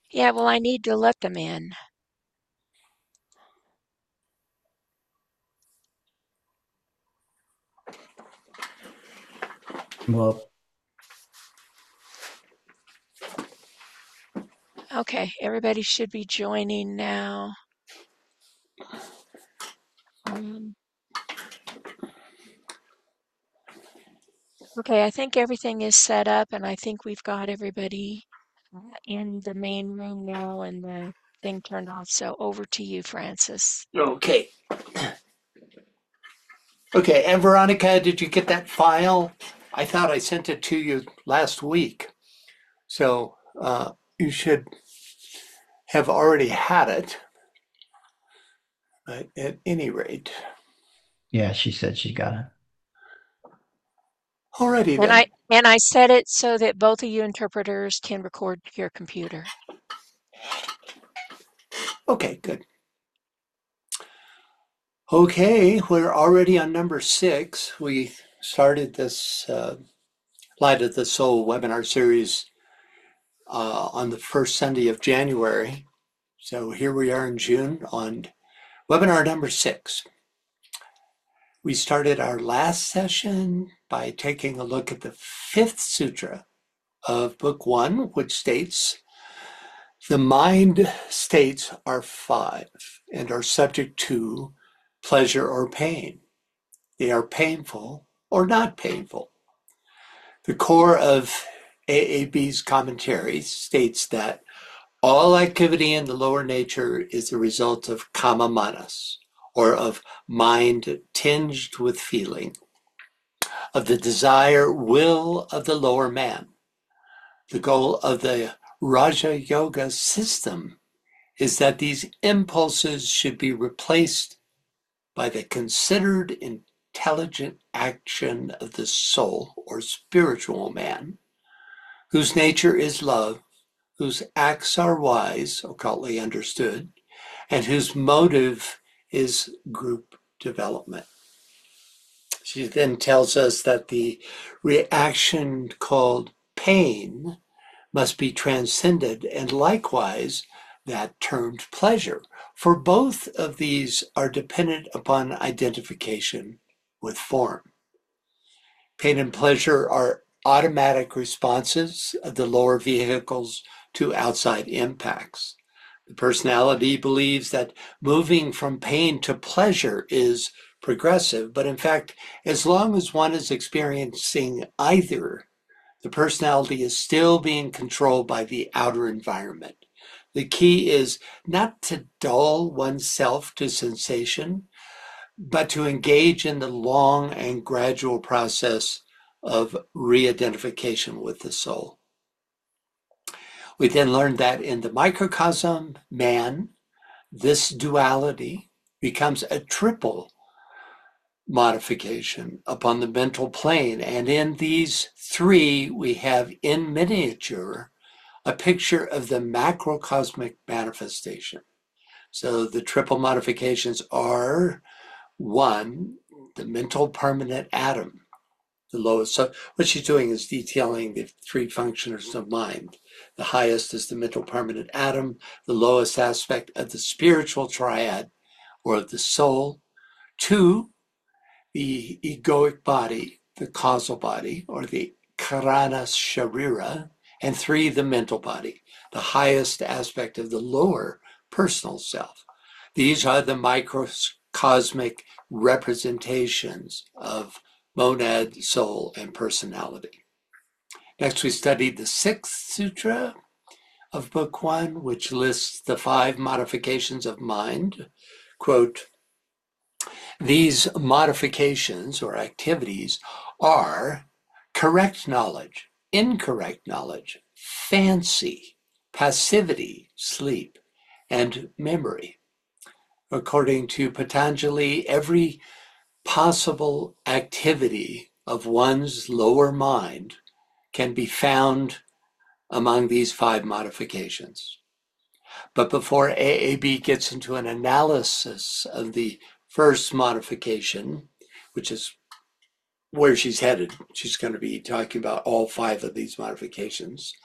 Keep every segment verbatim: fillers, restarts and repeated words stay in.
Yeah, well, I need to let them in. Well, Okay, everybody should be joining now. Um, okay, I think everything is set up, and I think we've got everybody in the main room now and the thing turned off. So over to you, Francis. Okay. Okay. And Veronica, did you get that file? I thought I sent it to you last week. So uh, you should have already had it. But at any rate, yeah, she said she got it. alrighty And then. I and I set it so that both of you interpreters can record to your computer. Okay, good. Okay, we're already on number six. We started this uh, Light of the Soul webinar series uh, on the first Sunday of January. So here we are in June on webinar number six. We started our last session by taking a look at the fifth sutra of book one, which states, the mind states are five and are subject to pleasure or pain. They are painful or not painful. The core of A A B's commentary states that all activity in the lower nature is the result of kama manas, or of mind tinged with feeling, of the desire will of the lower man. The goal of the Raja Yoga system is that these impulses should be replaced by the considered intelligent action of the soul or spiritual man, whose nature is love, whose acts are wise, occultly understood, and whose motive is group development. She then tells us that the reaction called pain must be transcended, and likewise that termed pleasure, for both of these are dependent upon identification with form. Pain and pleasure are automatic responses of the lower vehicles to outside impacts. The personality believes that moving from pain to pleasure is progressive, but in fact, as long as one is experiencing either, the personality is still being controlled by the outer environment. The key is not to dull oneself to sensation, but to engage in the long and gradual process of re-identification with the soul. We then learned that in the microcosm man, this duality becomes a triple modification upon the mental plane. And in these three, we have in miniature a picture of the macrocosmic manifestation. So the triple modifications are one, the mental permanent atom, the lowest. So what she's doing is detailing the three functions of mind. The highest is the mental permanent atom, the lowest aspect of the spiritual triad or of the soul. Two, the egoic body, the causal body, or the karana sharira. And three, the mental body, the highest aspect of the lower personal self. These are the microcosmic representations of monad, soul, and personality. Next, we studied the sixth sutra of book one, which lists the five modifications of mind. Quote, these modifications or activities are correct knowledge, incorrect knowledge, fancy, passivity, sleep, and memory. According to Patanjali, every possible activity of one's lower mind can be found among these five modifications. But before A A B gets into an analysis of the first modification, which is where she's headed, she's going to be talking about all five of these modifications.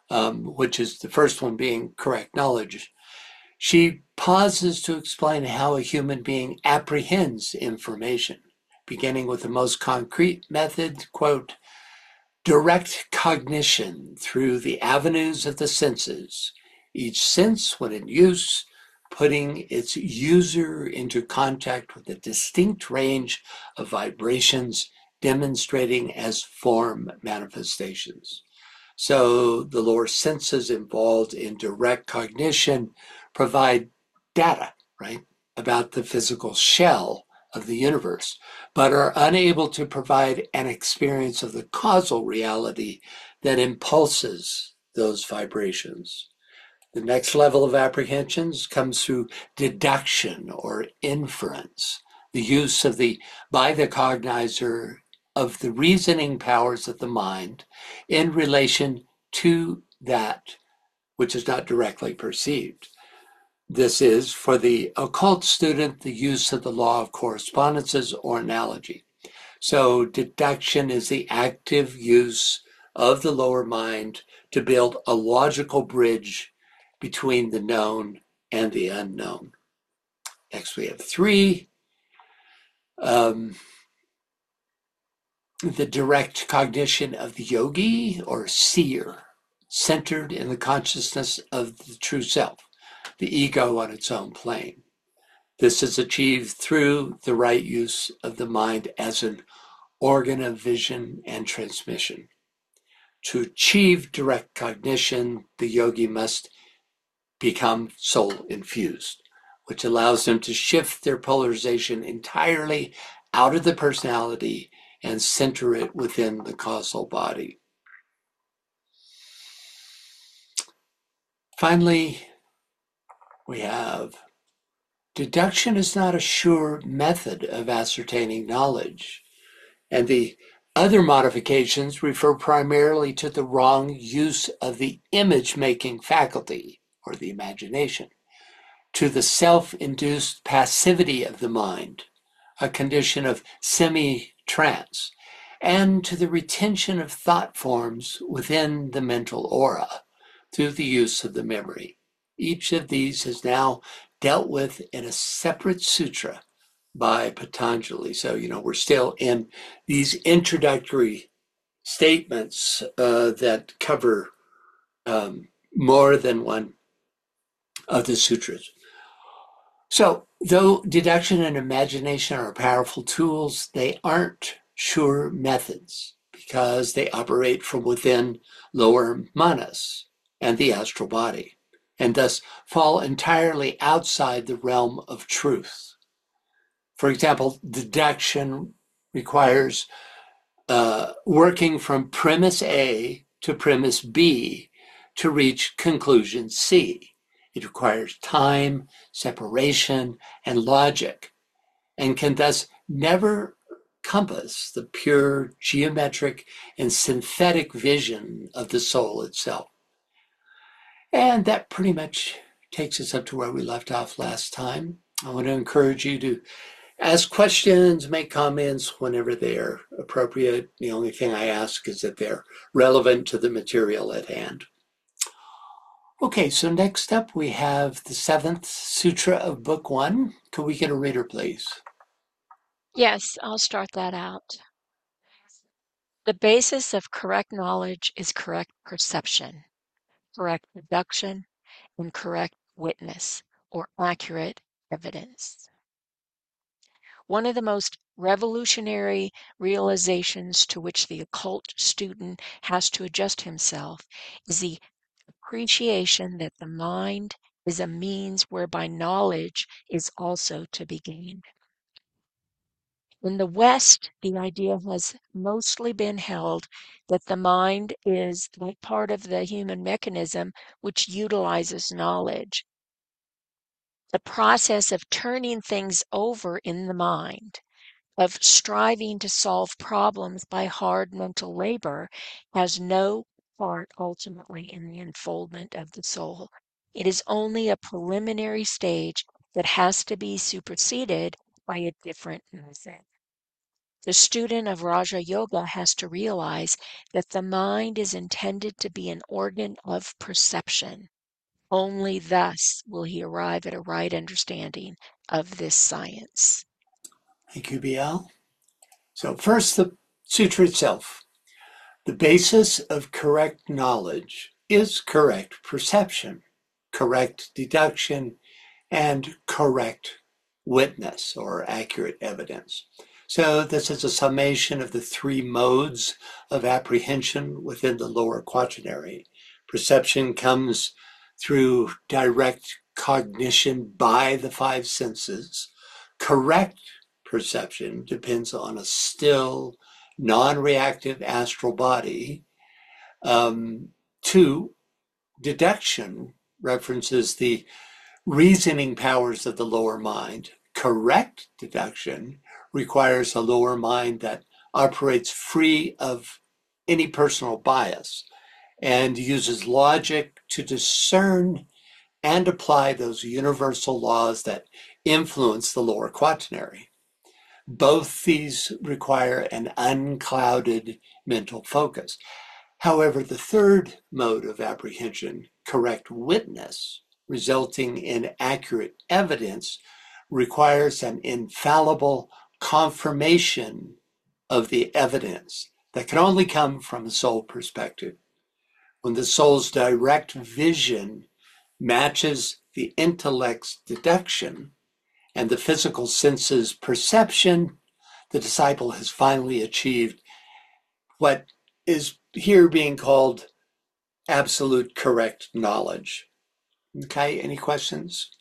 um, which is the first one being correct knowledge. She pauses to explain how a human being apprehends information, beginning with the most concrete method, quote, direct cognition through the avenues of the senses, each sense, when in use, putting its user into contact with a distinct range of vibrations, demonstrating as form manifestations. So the lower senses involved in direct cognition provide data, right, about the physical shell of the universe, but are unable to provide an experience of the causal reality that impulses those vibrations. The next level of apprehensions comes through deduction or inference, the use of the by the cognizer of the reasoning powers of the mind in relation to that which is not directly perceived. This is, for the occult student, the use of the law of correspondences or analogy. So deduction is the active use of the lower mind to build a logical bridge between the known and the unknown. Next, we have three. Um, the direct cognition of the yogi or seer, centered in the consciousness of the true self, the ego on its own plane. This is achieved through the right use of the mind as an organ of vision and transmission. To achieve direct cognition, the yogi must become soul infused, which allows them to shift their polarization entirely out of the personality and center it within the causal body. Finally, we have deduction is not a sure method of ascertaining knowledge, and the other modifications refer primarily to the wrong use of the image-making faculty, or the imagination, to the self-induced passivity of the mind, a condition of semi-trance, and to the retention of thought forms within the mental aura through the use of the memory. Each of these is now dealt with in a separate sutra by Patanjali. So, you know, we're still in these introductory statements uh, that cover um, more than one of the sutras. So, though deduction and imagination are powerful tools, they aren't sure methods because they operate from within lower manas and the astral body, and thus fall entirely outside the realm of truth. For example, deduction requires uh, working from premise A to premise B to reach conclusion C. It requires time, separation, and logic, and can thus never compass the pure geometric and synthetic vision of the soul itself. And that pretty much takes us up to where we left off last time. I want to encourage you to ask questions, make comments whenever they're appropriate. The only thing I ask is that they're relevant to the material at hand. Okay, so next up we have the seventh sutra of book one. Could we get a reader, please? Yes, I'll start that out. The basis of correct knowledge is correct perception, correct deduction, and correct witness, or accurate evidence. One of the most revolutionary realizations to which the occult student has to adjust himself is the appreciation that the mind is a means whereby knowledge is also to be gained. In the West, the idea has mostly been held that the mind is like part of the human mechanism which utilizes knowledge. The process of turning things over in the mind, of striving to solve problems by hard mental labor, has no part ultimately in the unfoldment of the soul. It is only a preliminary stage that has to be superseded by a different method. The student of Raja Yoga has to realize that the mind is intended to be an organ of perception. Only thus will he arrive at a right understanding of this science. Thank you, B L. So first, the sutra itself. The basis of correct knowledge is correct perception, correct deduction, and correct witness or accurate evidence. So this is a summation of the three modes of apprehension within the lower quaternary. Perception comes through direct cognition by the five senses. Correct perception depends on a still, non-reactive astral body. Um, two, deduction references the reasoning powers of the lower mind. Correct deduction requires a lower mind that operates free of any personal bias and uses logic to discern and apply those universal laws that influence the lower quaternary. Both these require an unclouded mental focus. However, the third mode of apprehension, correct witness, resulting in accurate evidence, requires an infallible confirmation of the evidence that can only come from a soul perspective. When the soul's direct vision matches the intellect's deduction and the physical senses' perception, the disciple has finally achieved what is here being called absolute correct knowledge. Okay, any questions?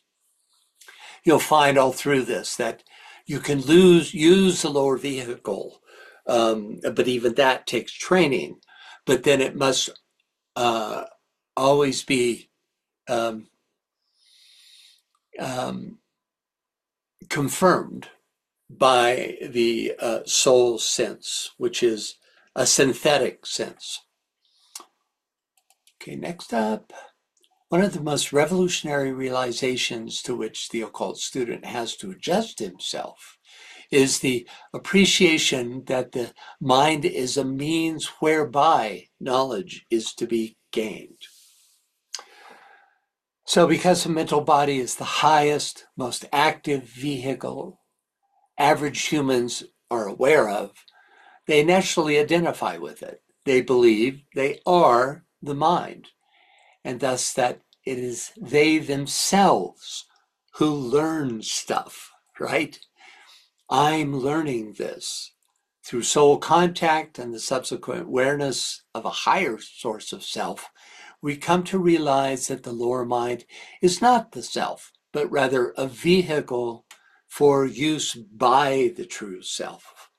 You'll find all through this that you can lose, use the lower vehicle, um, but even that takes training. But then it must uh, always be um, um, confirmed by the uh, soul sense, which is a synthetic sense. Okay, next up. One of the most revolutionary realizations to which the occult student has to adjust himself is the appreciation that the mind is a means whereby knowledge is to be gained. So because the mental body is the highest, most active vehicle average humans are aware of, they naturally identify with it. They believe they are the mind, and thus that it is they themselves who learn stuff, right? I'm learning this. Through soul contact and the subsequent awareness of a higher source of self, we come to realize that the lower mind is not the self, but rather a vehicle for use by the true self.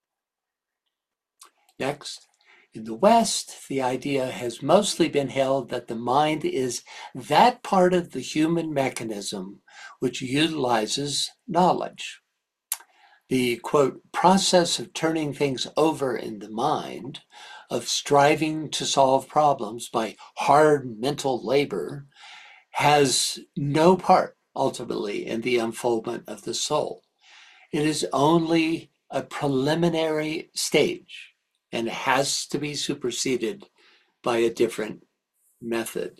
Next, in the West, the idea has mostly been held that the mind is that part of the human mechanism which utilizes knowledge. The, quote, process of turning things over in the mind, of striving to solve problems by hard mental labor, has no part, ultimately, in the unfoldment of the soul. It is only a preliminary stage and has to be superseded by a different method.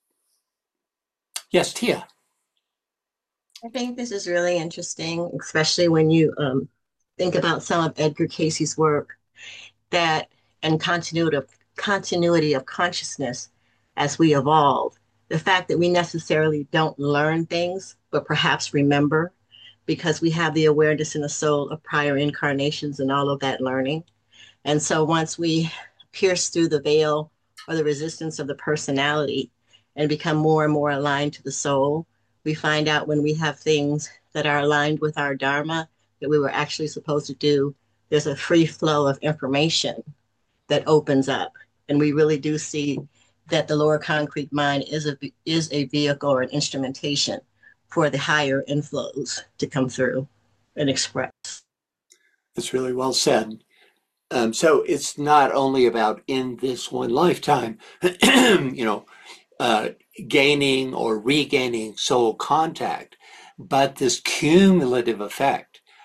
Yes, Tia. I think this is really interesting, especially when you um, think about some of Edgar Casey's work that and continuity of continuity of consciousness as we evolve. The fact that we necessarily don't learn things, but perhaps remember, because we have the awareness in the soul of prior incarnations and all of that learning. And so once we pierce through the veil or the resistance of the personality and become more and more aligned to the soul, we find out when we have things that are aligned with our Dharma that we were actually supposed to do, there's a free flow of information that opens up. And we really do see that the lower concrete mind is a, is a vehicle or an instrumentation for the higher inflows to come through and express. That's really well said. Um, so it's not only about in this one lifetime, you know, uh, gaining or regaining soul contact, but this cumulative effect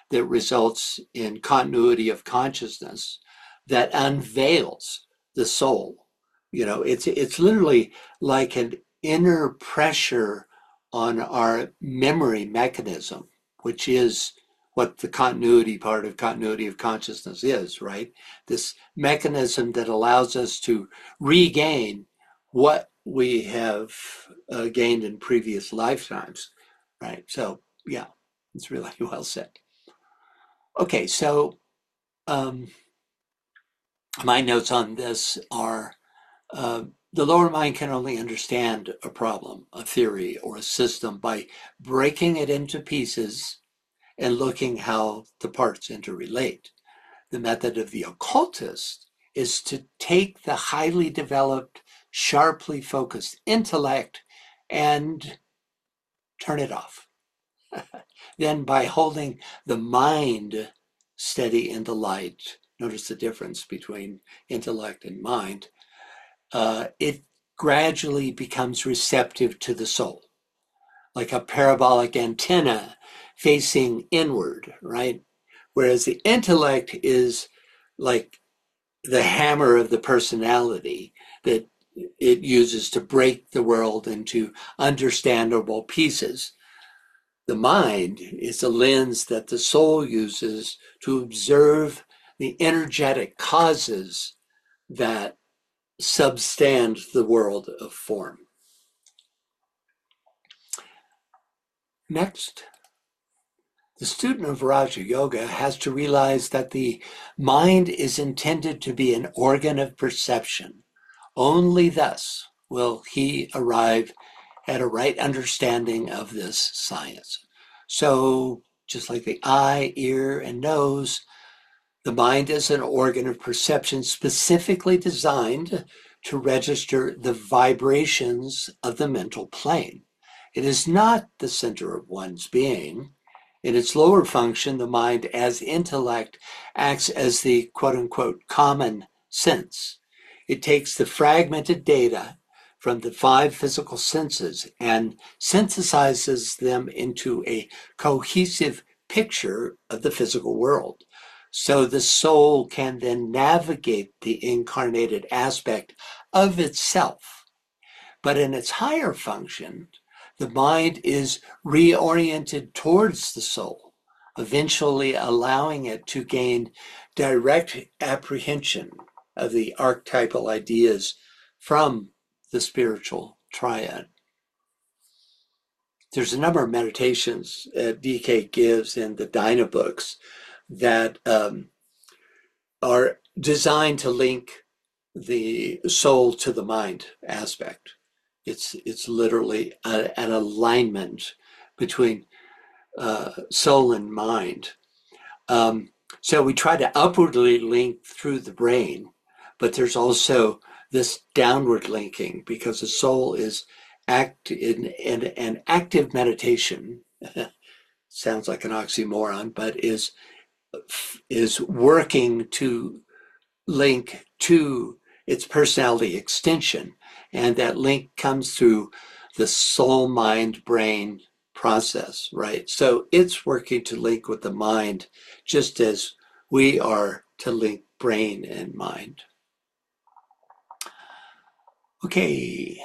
that results in continuity of consciousness that unveils the soul. You know, it's it's literally like an inner pressure on our memory mechanism, which is what the continuity part of continuity of consciousness is, right? This mechanism that allows us to regain what we have uh, gained in previous lifetimes, right? So, yeah, it's really well said. Okay, so um, my notes on this are uh, the lower mind can only understand a problem, a theory, or a system by breaking it into pieces and looking how the parts interrelate. The method of the occultist is to take the highly developed, sharply focused intellect and turn it off. Then by holding the mind steady in the light, notice the difference between intellect and mind, uh, it gradually becomes receptive to the soul, like a parabolic antenna facing inward, right? Whereas the intellect is like the hammer of the personality that it uses to break the world into understandable pieces. The mind is a lens that the soul uses to observe the energetic causes that substand the world of form. Next, the student of Raja Yoga has to realize that the mind is intended to be an organ of perception. Only thus will he arrive at a right understanding of this science. So, just like the eye, ear, and nose, the mind is an organ of perception specifically designed to register the vibrations of the mental plane. It is not the center of one's being. In its lower function, the mind as intellect acts as the quote-unquote common sense. It takes the fragmented data from the five physical senses and synthesizes them into a cohesive picture of the physical world. So the soul can then navigate the incarnated aspect of itself. But in its higher function, the mind is reoriented towards the soul, eventually allowing it to gain direct apprehension of the archetypal ideas from the spiritual triad. There's a number of meditations uh, D K gives in the Dyna books that um, are designed to link the soul to the mind aspect. It's it's literally a, an alignment between uh, soul and mind. Um, so we try to upwardly link through the brain, but there's also this downward linking because the soul is act in, in an active meditation. Sounds like an oxymoron, but is is working to link to its personality extension, and that link comes through the soul, mind, brain process, right? So it's working to link with the mind, just as we are to link brain and mind. Okay.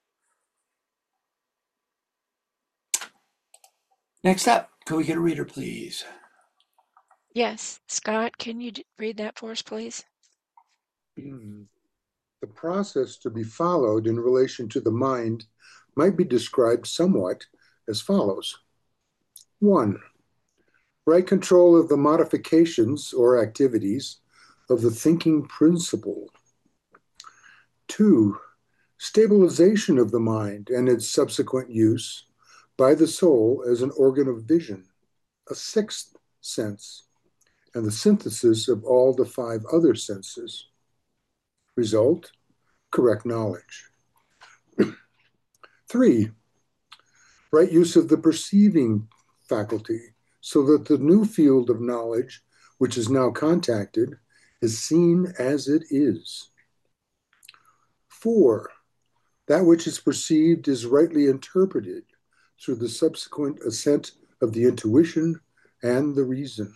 Next up, can we get a reader, please? Yes. Scott, can you read that for us, please? The process to be followed in relation to the mind might be described somewhat as follows. One, right control of the modifications or activities of the thinking principle. Two, stabilization of the mind and its subsequent use by the soul as an organ of vision, a sixth sense, and the synthesis of all the five other senses. Result, correct knowledge. Three, right use of the perceiving faculty so that the new field of knowledge, which is now contacted, is seen as it is. Four, that which is perceived is rightly interpreted through the subsequent ascent of the intuition and the reason.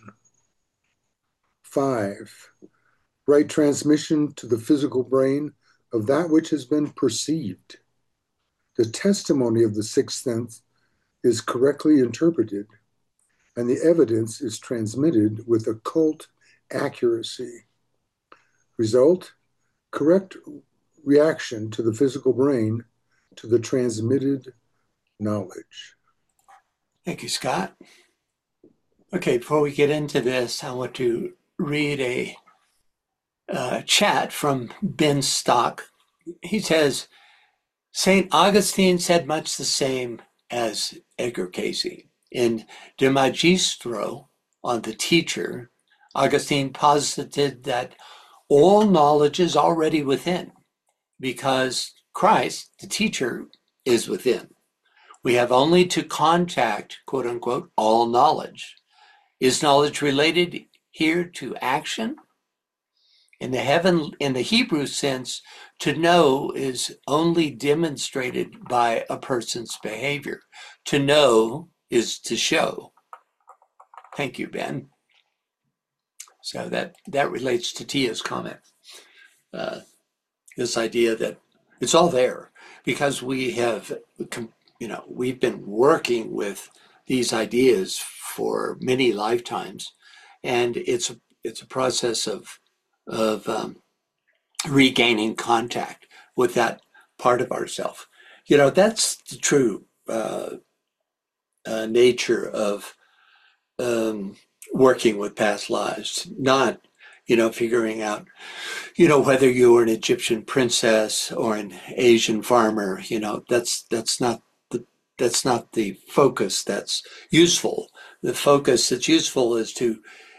Five, right transmission to the physical brain of that which has been perceived. The testimony of the sixth sense is correctly interpreted, and the evidence is transmitted with occult accuracy. Result, correct reaction to the physical brain to the transmitted knowledge. Thank you, Scott. Okay, before we get into this, I want to read a uh, chat from Ben Stock. He says, Saint Augustine said much the same as Edgar Cayce. In De Magistro, on the teacher, Augustine posited that all knowledge is already within, because Christ, the teacher, is within. We have only to contact, quote unquote, all knowledge. Is knowledge related here to action? In the heaven, in the Hebrew sense, to know is only demonstrated by a person's behavior. To know is to show. Thank you, Ben. So that, that relates to Tia's comment. Uh, this idea that it's all there because we have, you know, we've been working with these ideas for many lifetimes, and it's it's a process of of um, regaining contact with that part of ourself. You know, that's the true uh, uh, nature of um, working with past lives, not, you know, figuring out, you know, whether you were an Egyptian princess or an Asian farmer. You know, that's that's not the that's not the focus that's useful. The focus that's useful is to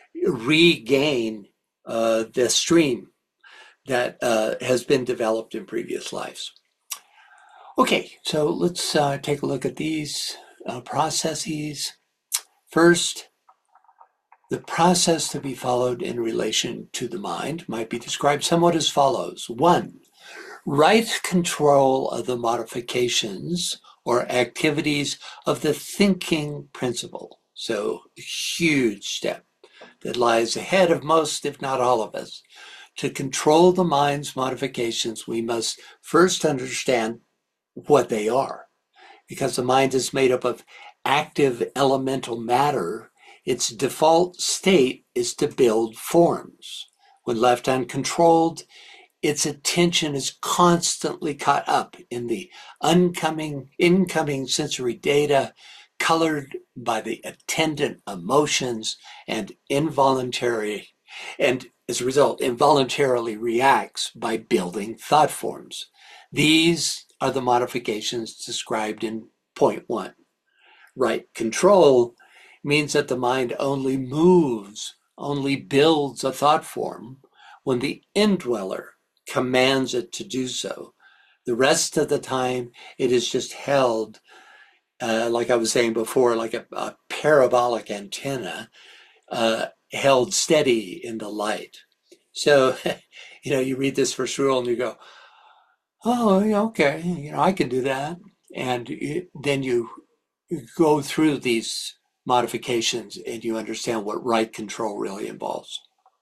regain uh, the stream that uh, has been developed in previous lives. Okay, so let's uh, take a look at these uh, processes. First, the process to be followed in relation to the mind might be described somewhat as follows. One, right control of the modifications or activities of the thinking principle. So a huge step that lies ahead of most, if not all of us. To control the mind's modifications, we must first understand what they are. Because the mind is made up of active elemental matter, its default state is to build forms. When left uncontrolled, its attention is constantly caught up in the oncoming, incoming sensory data, colored by the attendant emotions, and involuntary, and as a result, involuntarily reacts by building thought forms. These are the modifications described in point one. Right control means that the mind only moves, only builds a thought form when the indweller commands it to do so. The rest of the time, it is just held, uh, like I was saying before, like a, a parabolic antenna, uh, held steady in the light. So, you know, you read this first rule and you go, oh, yeah, okay, you know, I can do that. And it, then you go through these modifications and you understand what right control really involves.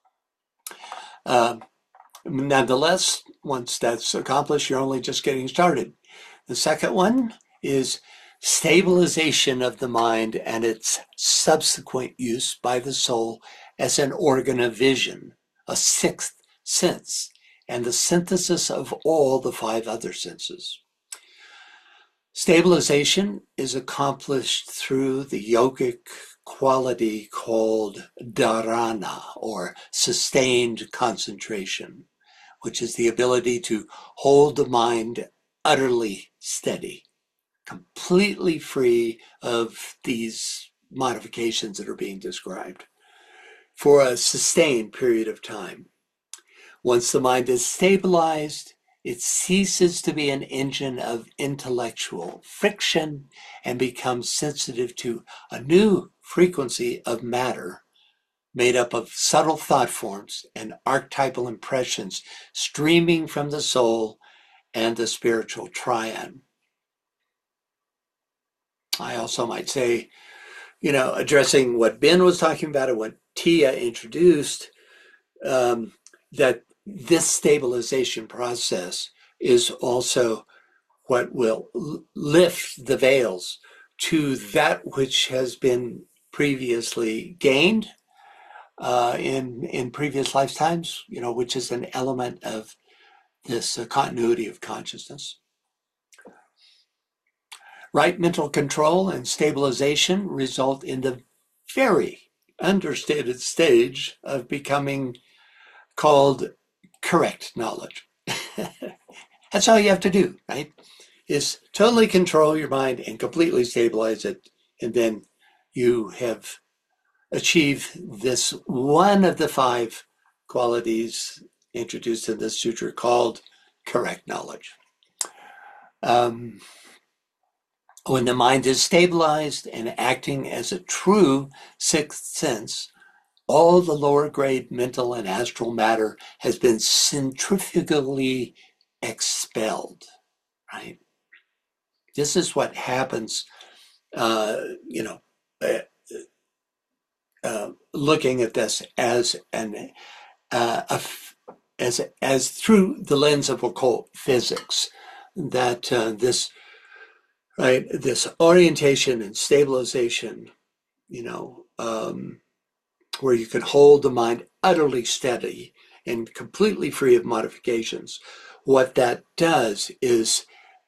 Um, nonetheless, once that's accomplished, you're only just getting started. The second one is stabilization of the mind and its subsequent use by the soul as an organ of vision, a sixth sense, and the synthesis of all the five other senses. Stabilization is accomplished through the yogic quality called dharana, or sustained concentration, which is the ability to hold the mind utterly steady, completely free of these modifications that are being described for a sustained period of time. Once the mind is stabilized, it ceases to be an engine of intellectual friction and becomes sensitive to a new frequency of matter made up of subtle thought forms and archetypal impressions streaming from the soul and the spiritual triad. I also might say you know, addressing what Ben was talking about and what Tia introduced, um, that this stabilization process is also what will lift the veils to that which has been previously gained uh, in in previous lifetimes, you know, which is an element of this uh, continuity of consciousness. Right mental control and stabilization result in the very understated stage of becoming called correct knowledge. That's all you have to do, right? Is totally control your mind and completely stabilize it. And then you have achieved this one of the five qualities introduced in this sutra called correct knowledge. Um, when the mind is stabilized and acting as a true sixth sense, all the lower grade mental and astral matter has been centrifugally expelled, right? This is what happens, uh, you know, uh, uh, looking at this as an uh, a, as as through the lens of occult physics, that uh, this right this orientation and stabilization, you know, um, where you can hold the mind utterly steady and completely free of modifications. What that does is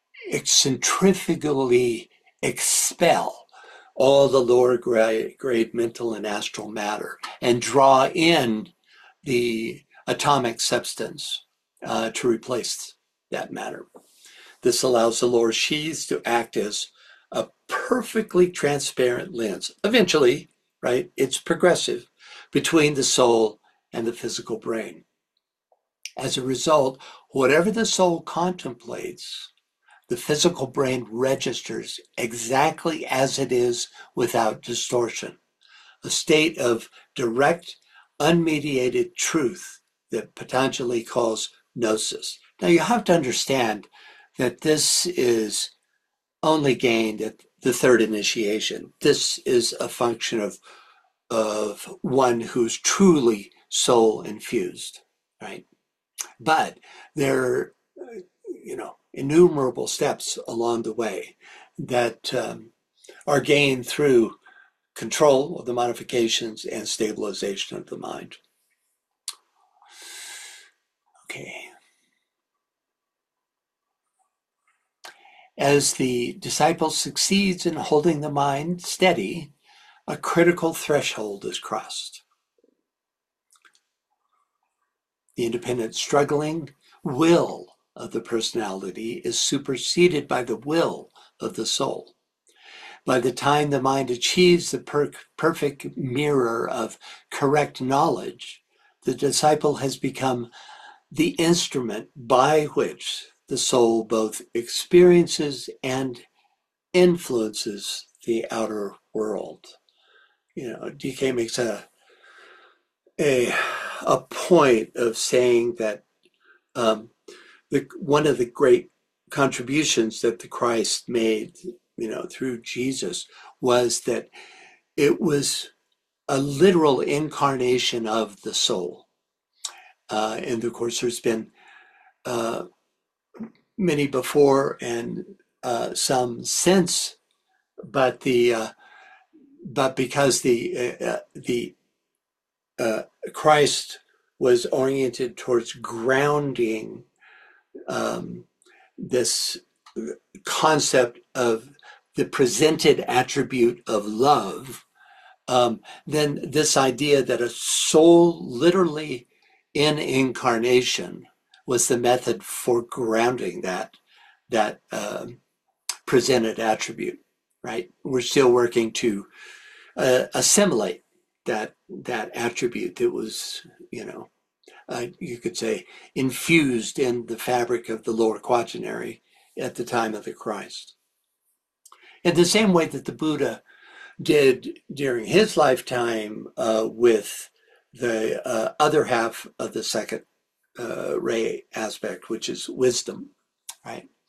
centrifugally expel all the lower grade, grade mental and astral matter and draw in the atomic substance uh, to replace that matter. This allows the lower sheaths to act as a perfectly transparent lens. Eventually, right, it's progressive between the soul and the physical brain. As a result, whatever the soul contemplates, the physical brain registers exactly as it is without distortion, a state of direct, unmediated truth that Patanjali calls gnosis. Now you have to understand that this is only gained at the third initiation. This is a function of, of one who's truly soul infused, right? But there are, you know, innumerable steps along the way that um, are gained through control of the modifications and stabilization of the mind. Okay. As the disciple succeeds in holding the mind steady, a critical threshold is crossed. The independent struggling will of the personality is superseded by the will of the soul. By the time the mind achieves the per perfect mirror of correct knowledge, the disciple has become the instrument by which the soul both experiences and influences the outer world. You know, D K makes a a, a point of saying that um, the, one of the great contributions that the Christ made, you know, through Jesus was that it was a literal incarnation of the soul. Uh, and of course, there's been uh, many before and uh, some since, but the uh, but because the uh, the uh, Christ was oriented towards grounding um, this concept of the presented attribute of love, um, then this idea that a soul literally in incarnation was the method for grounding that that um, presented attribute, right? We're still working to uh, assimilate that that attribute that was, you know, uh, you could say, infused in the fabric of the lower quaternary at the time of the Christ. In the same way that the Buddha did during his lifetime uh, with the uh, other half of the second uh, ray aspect, which is wisdom, right?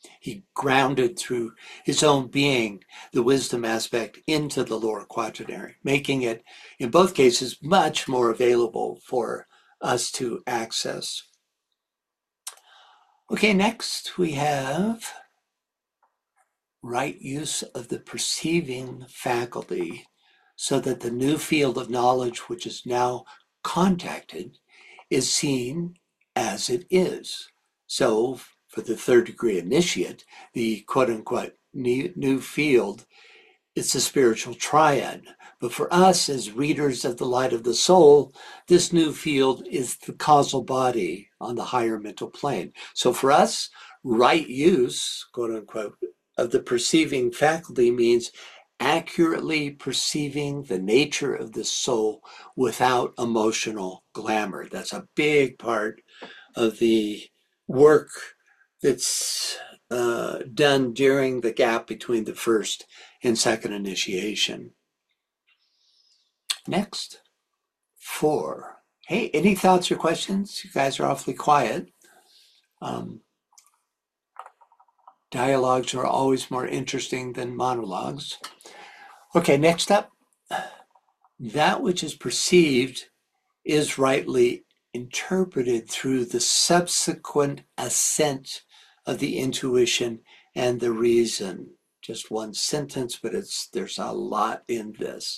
He grounded through his own being the wisdom aspect into the lower quaternary, making it, in both cases, much more available for us to access. Okay, next we have right use of the perceiving faculty so that the new field of knowledge which is now contacted is seen as it is. So for the third degree initiate, the quote unquote new field, it's a spiritual triad. But for us as readers of the light of the soul, this new field is the causal body on the higher mental plane. So for us, right use, quote unquote, of the perceiving faculty means accurately perceiving the nature of the soul without emotional glamour. That's a big part of the work that's uh, done during the gap between the first and second initiation. Next, four. Hey, any thoughts or questions? You guys are awfully quiet. Um, dialogues are always more interesting than monologues. Okay, next up, that which is perceived is rightly interpreted through the subsequent assent of the intuition and the reason. Just one sentence, but it's there's a lot in this.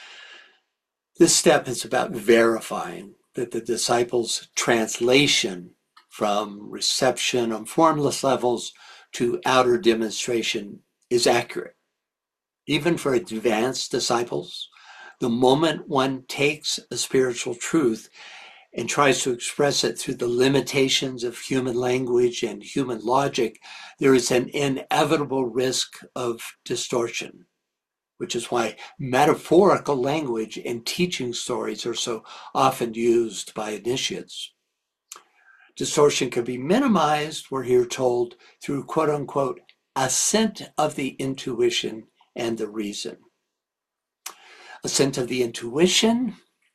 This step is about verifying that the disciples' translation from reception on formless levels to outer demonstration is accurate. Even for advanced disciples, the moment one takes a spiritual truth and tries to express it through the limitations of human language and human logic, there is an inevitable risk of distortion, which is why metaphorical language and teaching stories are so often used by initiates. Distortion can be minimized, we're here told, through quote unquote assent of the intuition and the reason. Assent of the intuition,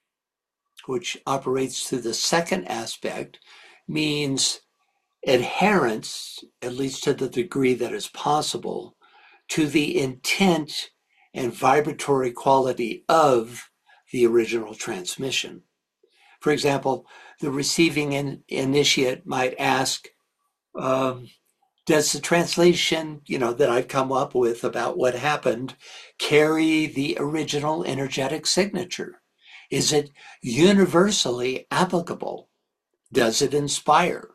which operates through the second aspect, means adherence, at least to the degree that is possible, to the intent and vibratory quality of the original transmission. For example, the receiving in, initiate might ask, um, does the translation, you know, that I've come up with about what happened carry the original energetic signature? Is it universally applicable? Does it inspire?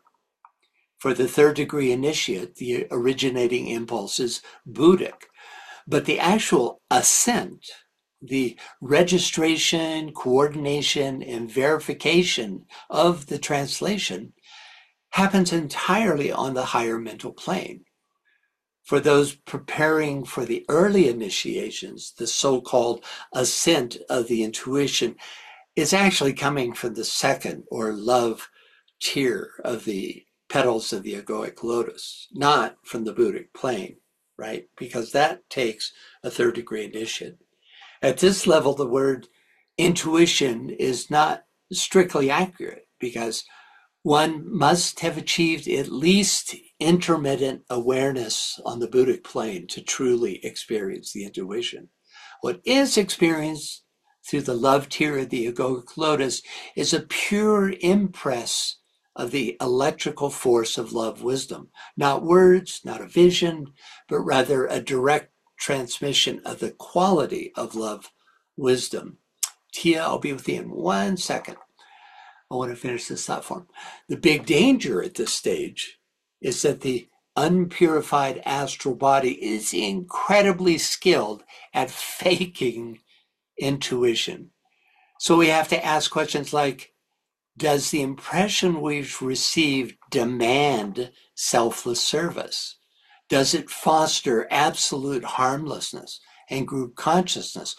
For the third degree initiate, the originating impulse is Buddhic, but the actual assent, the registration, coordination, and verification of the translation happens entirely on the higher mental plane. For those preparing for the early initiations, the so-called assent of the intuition is actually coming from the second or love tier of the petals of the egoic lotus, not from the Buddhic plane, right? Because that takes a third degree initiate. At this level, the word intuition is not strictly accurate because one must have achieved at least intermittent awareness on the Buddhic plane to truly experience the intuition. What is experienced through the love tier of the egoic lotus is a pure impress of the electrical force of love wisdom. Not words, not a vision, but rather a direct transmission of the quality of love wisdom. Tia, I'll be with you in one second. I want to finish this thought form. The big danger at this stage is that the unpurified astral body is incredibly skilled at faking intuition. So we have to ask questions like, does the impression we've received demand selfless service? Does it foster absolute harmlessness and group consciousness?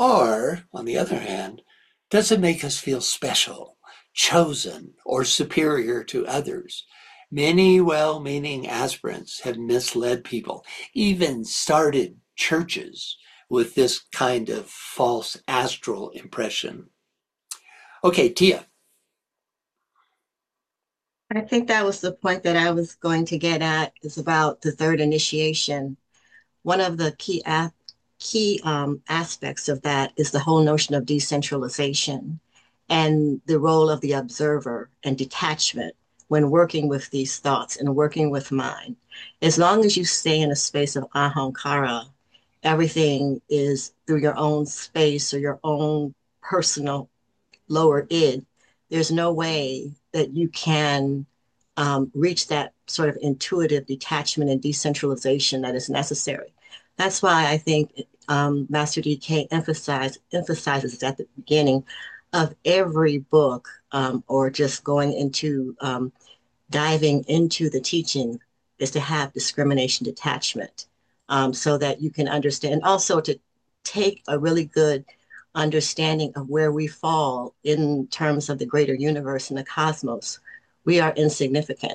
Or, on the other hand, does it make us feel special, chosen, or superior to others? Many well-meaning aspirants have misled people, even started churches with this kind of false astral impression. Okay, Tia. I think that was the point that I was going to get at is about the third initiation. One of the key a key um, aspects of that is the whole notion of decentralization and the role of the observer and detachment when working with these thoughts and working with mind. As long as you stay in a space of ahankara, everything is through your own space or your own personal lower id. There's no way that you can um, reach that sort of intuitive detachment and decentralization that is necessary. That's why I think um, Master D K emphasize, emphasizes at the beginning of every book, um, or just going into um, diving into the teaching, is to have discrimination detachment, um, so that you can understand, also to take a really good understanding of where we fall in terms of the greater universe and the cosmos. We are insignificant.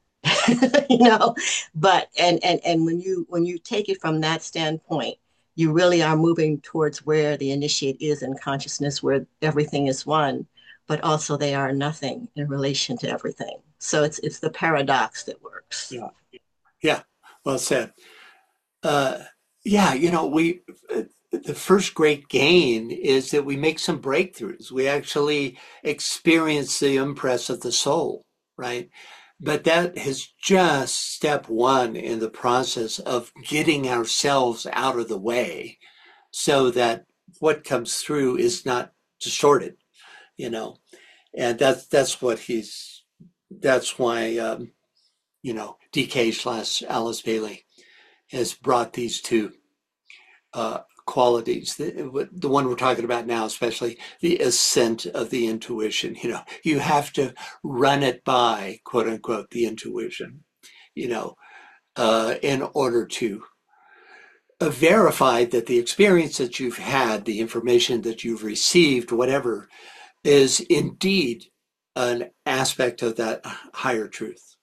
You know, but and and and when you when you take it from that standpoint, you really are moving towards where the initiate is in consciousness, where everything is one, but also they are nothing in relation to everything. So it's it's the paradox that works. Yeah. Yeah. Well said. Uh, yeah, you know, we uh, the first great gain is that we make some breakthroughs. We actually experience the impress of the soul, right? But that is just step one in the process of getting ourselves out of the way so that what comes through is not distorted, you know. And that's that's what he's that's why um, you know, D K slash Alice Bailey has brought these two uh, qualities. The, the one we're talking about now, especially the ascent of the intuition. You know, you have to run it by, quote unquote, the intuition, you know, uh, in order to uh, verify that the experience that you've had, the information that you've received, whatever, is indeed an aspect of that higher truth.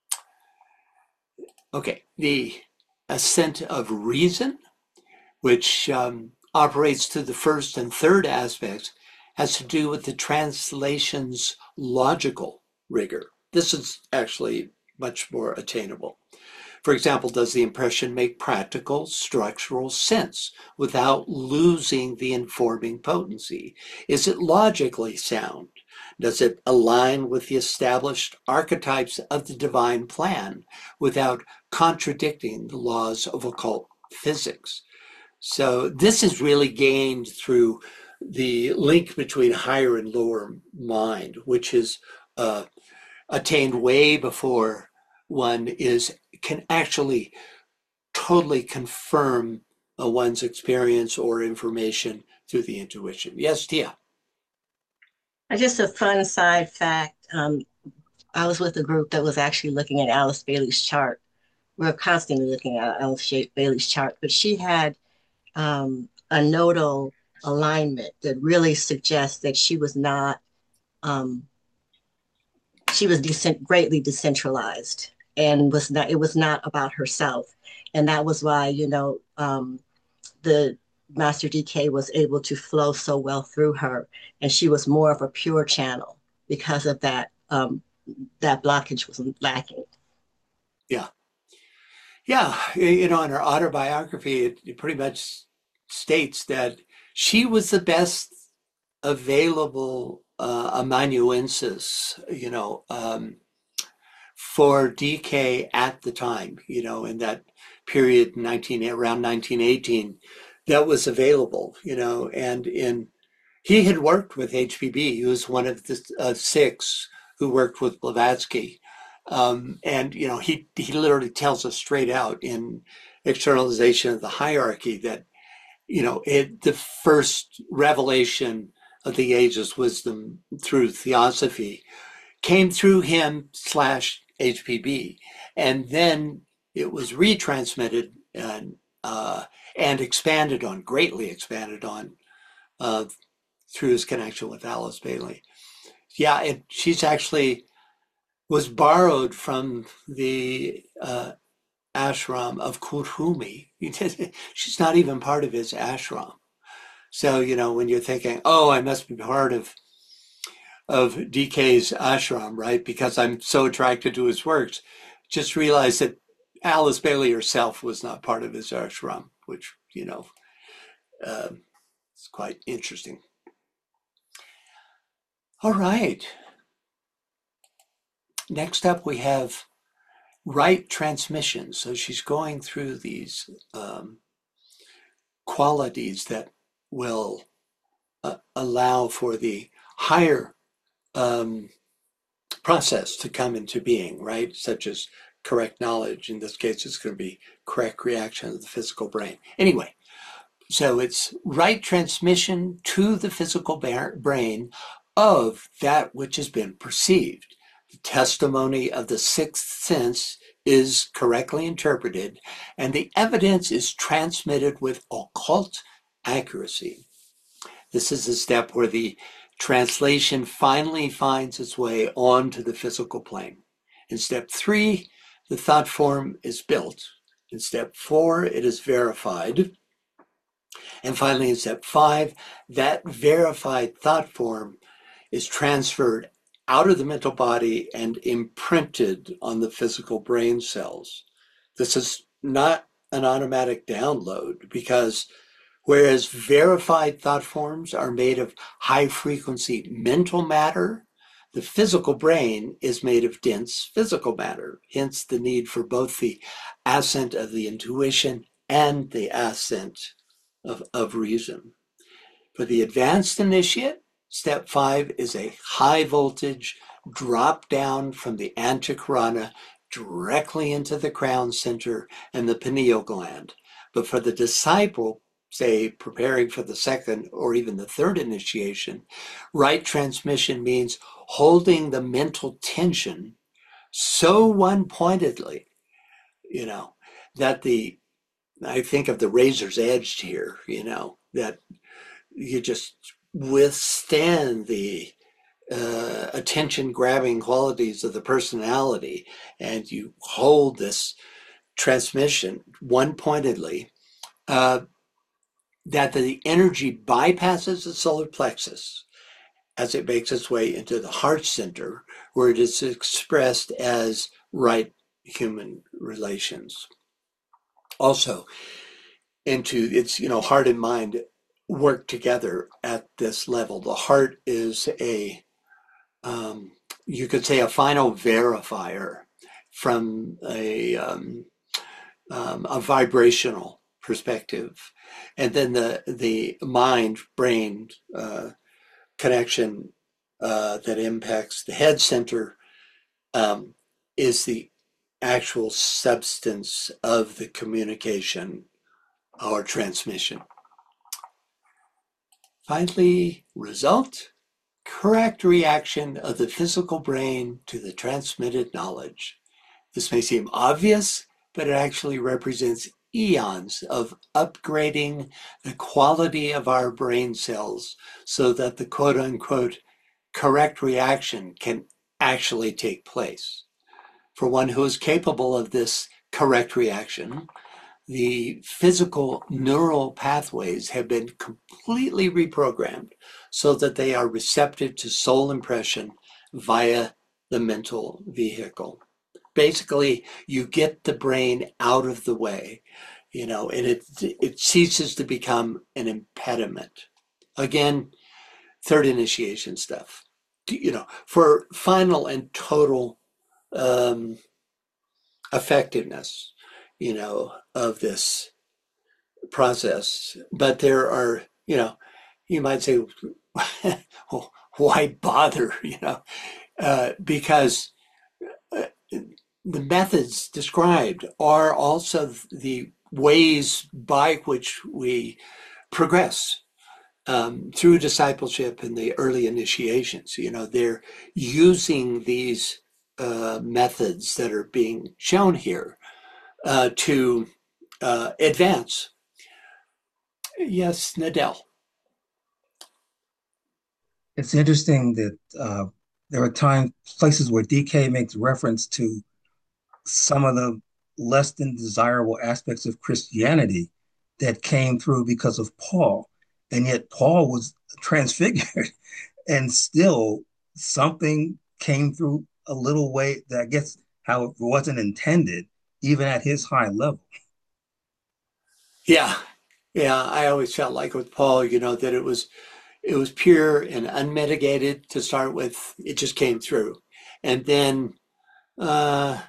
Okay, the ascent of reason, which um, operates to the first and third aspects, has to do with the translation's logical rigor. This is actually much more attainable. For example, does the impression make practical, structural sense without losing the informing potency? Is it logically sound? Does it align with the established archetypes of the divine plan without contradicting the laws of occult physics? So this is really gained through the link between higher and lower mind, which is uh, attained way before one is can actually totally confirm uh, one's experience or information through the intuition. Yes, Tia. Just a fun side fact. Um, I was with a group that was actually looking at Alice Bailey's chart. We're constantly looking at Alice Bailey's chart, but she had um, a nodal alignment that really suggests that she was not, um, she was decent, greatly decentralized, and was not, it was not about herself. And that was why, you know, um, the Master D K was able to flow so well through her. And she was more of a pure channel because of that, um, that blockage was lacking. Yeah. Yeah. You know, in her autobiography, it, it pretty much states that she was the best available uh, amanuensis, you know, um, for D K at the time, you know, in that period, nineteen around nineteen eighteen, that was available, you know, and in he had worked with H P B. He was one of the uh, six who worked with Blavatsky. Um, and, you know, he, he literally tells us straight out in Externalization of the Hierarchy that, you know, it, the first revelation of the ageless wisdom through theosophy came through him slash H P B. And then it was retransmitted and, uh, and expanded on, greatly expanded on, uh, through his connection with Alice Bailey. Yeah, it, she's actually was borrowed from the uh, ashram of Kurhumi. She's not even part of his ashram. So, you know, when you're thinking, oh, I must be part of of D K's ashram, right? Because I'm so attracted to his works. Just realized that Alice Bailey herself was not part of his ashram, which, you know, uh, is quite interesting. All right. Next up, we have right transmission. So she's going through these um, qualities that will uh, allow for the higher um, process to come into being, right? Such as correct knowledge. In this case, it's going to be correct reaction of the physical brain. Anyway, so it's right transmission to the physical brain of that which has been perceived. The testimony of the sixth sense is correctly interpreted, and the evidence is transmitted with occult accuracy. This is the step where the translation finally finds its way onto the physical plane. In step three, the thought form is built. In step four, it is verified. And finally, in step five, that verified thought form is transferred out of the mental body and imprinted on the physical brain cells. This is not an automatic download, because whereas verified thought forms are made of high frequency mental matter, the physical brain is made of dense physical matter, hence the need for both the assent of the intuition and the assent of, of reason. For the advanced initiate, step five is a high voltage drop down from the antakarana directly into the crown center and the pineal gland. But for the disciple, say preparing for the second or even the third initiation, right transmission means holding the mental tension so one-pointedly, you know, that the, I think of the razor's edge here, you know, that you just withstand the uh, attention-grabbing qualities of the personality, and you hold this transmission one-pointedly, uh, that the energy bypasses the solar plexus as it makes its way into the heart center, where it is expressed as right human relations. Also, into its, you know, heart and mind work together at this level. The heart is a, um, you could say, a final verifier from a, um, um, a vibrational perspective. And then the, the mind-brain uh, connection uh, that impacts the head center um, is the actual substance of the communication or transmission. Finally, result, correct reaction of the physical brain to the transmitted knowledge. This may seem obvious, but it actually represents eons of upgrading the quality of our brain cells so that the quote unquote correct reaction can actually take place. For one who is capable of this correct reaction, the physical neural pathways have been completely reprogrammed so that they are receptive to soul impression via the mental vehicle. Basically, you get the brain out of the way, you know, and it it ceases to become an impediment. Again, third initiation stuff, you know, for final and total um, effectiveness, you know, of this process. But there are, you know, you might say, well, why bother, you know, uh, because uh, the methods described are also the ways by which we progress um, through discipleship in the early initiations. You know, they're using these uh, methods that are being shown here uh, to uh, advance. Yes, Nadell. It's interesting that uh, there are times, places where D K makes reference to some of the less than desirable aspects of Christianity that came through because of Paul. And yet Paul was transfigured and still something came through a little way that I guess how it wasn't intended, even at his high level. Yeah. Yeah. I always felt like with Paul, you know, that it was it was pure and unmitigated to start with. It just came through. And then uh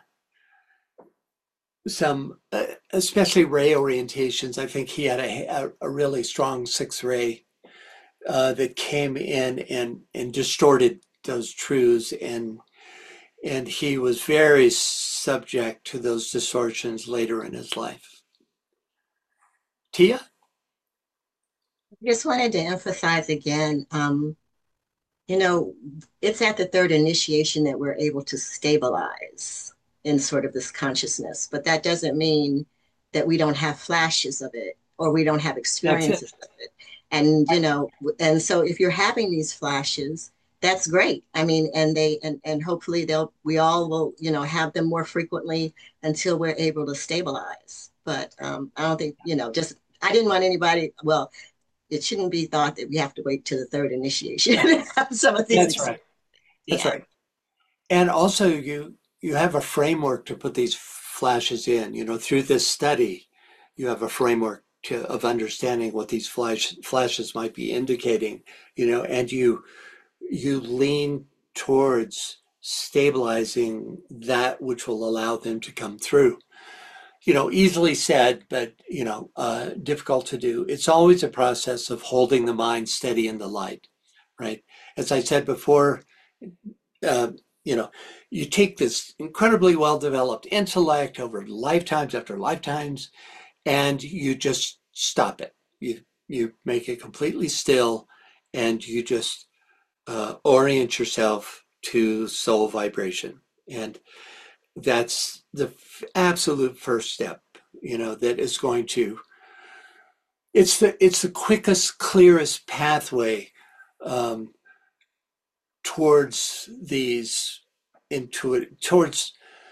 some uh, especially ray orientations. I think he had a, a, a really strong sixth ray uh, that came in and and distorted those truths, and and he was very subject to those distortions later in his life. Tia? Just wanted to emphasize again, um, you know, it's at the third initiation that we're able to stabilize in sort of this consciousness, but that doesn't mean that we don't have flashes of it or we don't have That's experiences it. of it. And, you know, and so if you're having these flashes, that's great. I mean, and they, and, and hopefully they'll, we all will, you know, have them more frequently until we're able to stabilize. But um, I don't think, you know, just, I didn't want anybody, well, it shouldn't be thought that we have to wait to the third initiation to have some of these. That's right. That's Yeah. right. And also you you have a framework to put these flashes in. You know, through this study, you have a framework to, of understanding what these flash flashes might be indicating. You know, and you you lean towards stabilizing that which will allow them to come through. You know, easily said, but you know, uh, difficult to do. It's always a process of holding the mind steady in the light, right? As I said before, uh, you know, you take this incredibly well-developed intellect over lifetimes after lifetimes, and you just stop it. You you make it completely still, and you just uh, orient yourself to soul vibration, and that's the f- absolute first step. You know, that is going to. It's the it's the quickest, clearest pathway um, towards these intuitive towards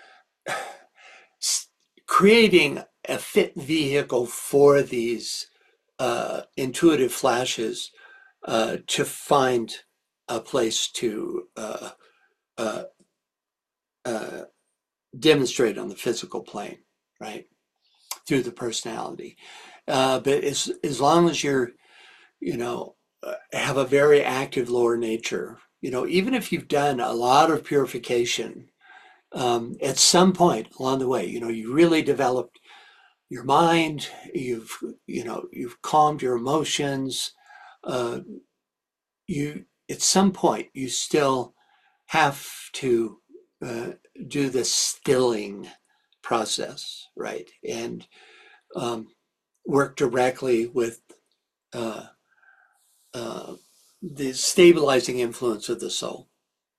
creating a fit vehicle for these uh, intuitive flashes uh, to find a place to uh, uh, uh, demonstrate on the physical plane, right? Through the personality. Uh, but as, as long as you're, you know, uh, have a very active lower nature, you know, even if you've done a lot of purification, um, at some point along the way, you know, you really developed your mind, you've, you know, you've calmed your emotions, uh, you, at some point, you still have to uh, do the stilling process, right? And um, work directly with uh, uh, the stabilizing influence of the soul.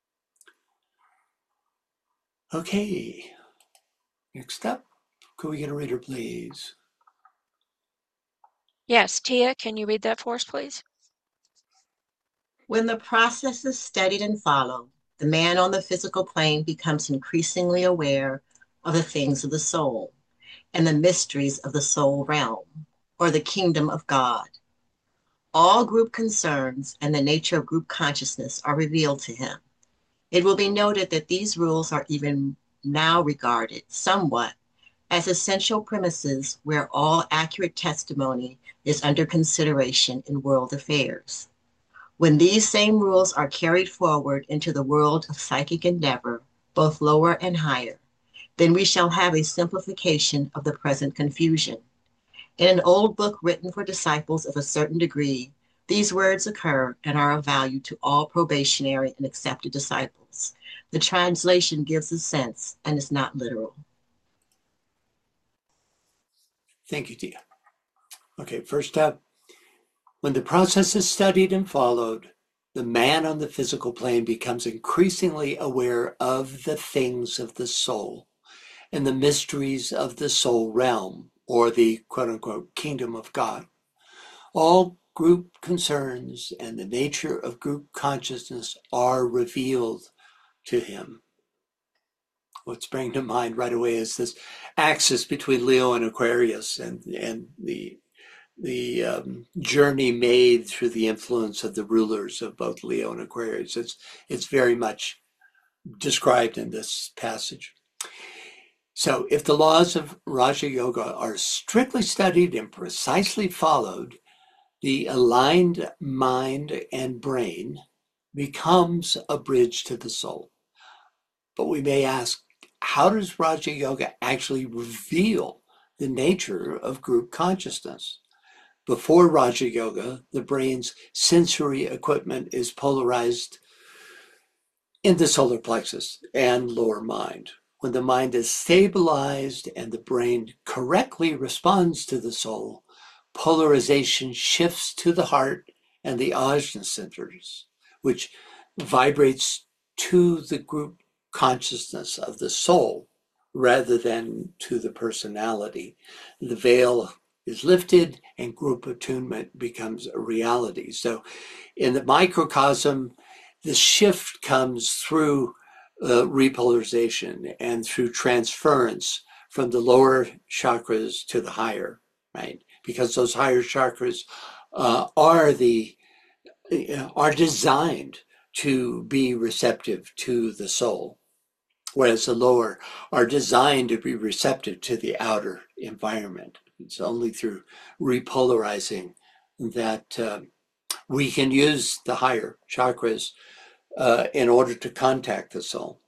Okay, next up, could we get a reader, please? Yes, Tia, can you read that for us, please? When the process is studied and followed, the man on the physical plane becomes increasingly aware of the things of the soul and the mysteries of the soul realm, or the kingdom of God. All group concerns and the nature of group consciousness are revealed to him. It will be noted that these rules are even now regarded somewhat as essential premises where all accurate testimony is under consideration in world affairs. When these same rules are carried forward into the world of psychic endeavor, both lower and higher, then we shall have a simplification of the present confusion. In an old book written for disciples of a certain degree, these words occur and are of value to all probationary and accepted disciples. The translation gives a sense and is not literal. Thank you, Tia. Okay, first up, when the process is studied and followed, the man on the physical plane becomes increasingly aware of the things of the soul and the mysteries of the soul realm, or the quote unquote kingdom of God. All group concerns and the nature of group consciousness are revealed to him. What's bringing to mind right away is this axis between Leo and Aquarius, and, and the the um, journey made through the influence of the rulers of both Leo and Aquarius. It's, it's very much described in this passage. So if the laws of Raja Yoga are strictly studied and precisely followed, the aligned mind and brain becomes a bridge to the soul. But we may ask, how does Raja Yoga actually reveal the nature of group consciousness? Before Raja Yoga, the brain's sensory equipment is polarized in the solar plexus and lower mind. When the mind is stabilized and the brain correctly responds to the soul, polarization shifts to the heart and the ajna centers, which vibrates to the group consciousness of the soul rather than to the personality. The veil is lifted and group attunement becomes a reality. So in the microcosm, the shift comes through uh, repolarization and through transference from the lower chakras to the higher, right? Because those higher chakras uh, are the uh, are designed to be receptive to the soul, whereas the lower are designed to be receptive to the outer environment. It's only through repolarizing that uh, we can use the higher chakras uh, in order to contact the soul.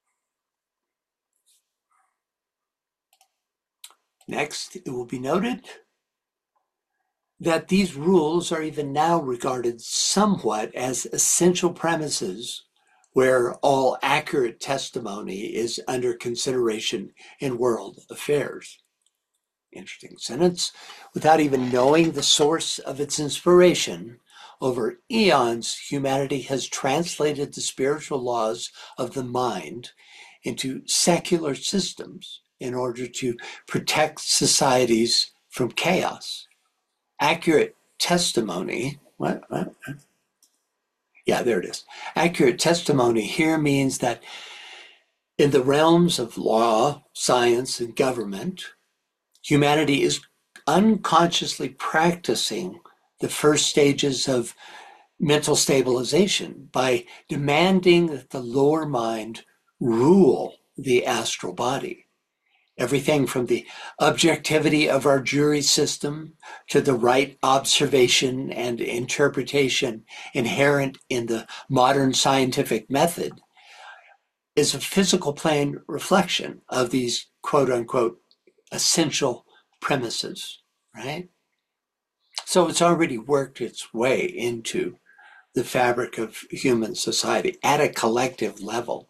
Next, it will be noted that these rules are even now regarded somewhat as essential premises where all accurate testimony is under consideration in world affairs. Interesting sentence. Without even knowing the source of its inspiration, over eons, humanity has translated the spiritual laws of the mind into secular systems in order to protect societies from chaos. Accurate testimony, what, what, what? Yeah, there it is. Accurate testimony here means that in the realms of law, science, and government, humanity is unconsciously practicing the first stages of mental stabilization by demanding that the lower mind rule the astral body. Everything from the objectivity of our jury system to the right observation and interpretation inherent in the modern scientific method is a physical plane reflection of these quote unquote essential premises, right? So it's already worked its way into the fabric of human society at a collective level.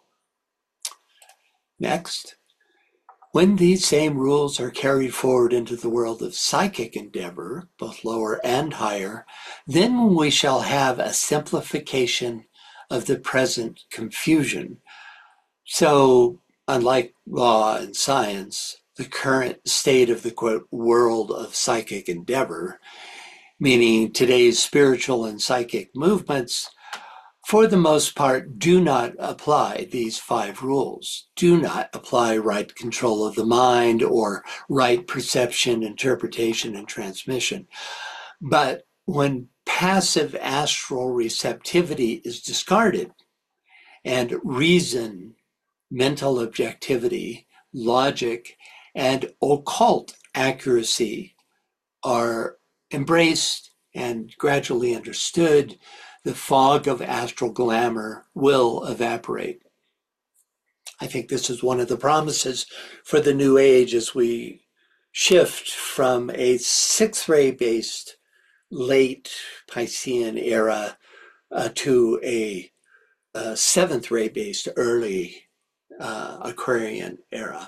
Next, when these same rules are carried forward into the world of psychic endeavor, both lower and higher, then we shall have a simplification of the present confusion. So, unlike law and science, the current state of the quote world of psychic endeavor, meaning today's spiritual and psychic movements, for the most part, do not apply these five rules. Do not apply right control of the mind or right perception, interpretation, and transmission. But when passive astral receptivity is discarded and reason, mental objectivity, logic, and occult accuracy are embraced and gradually understood, the fog of astral glamour will evaporate. I think this is one of the promises for the new age as we shift from a sixth ray based late Piscean era uh, to a, a seventh ray based early uh, Aquarian era.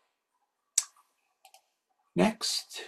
Next,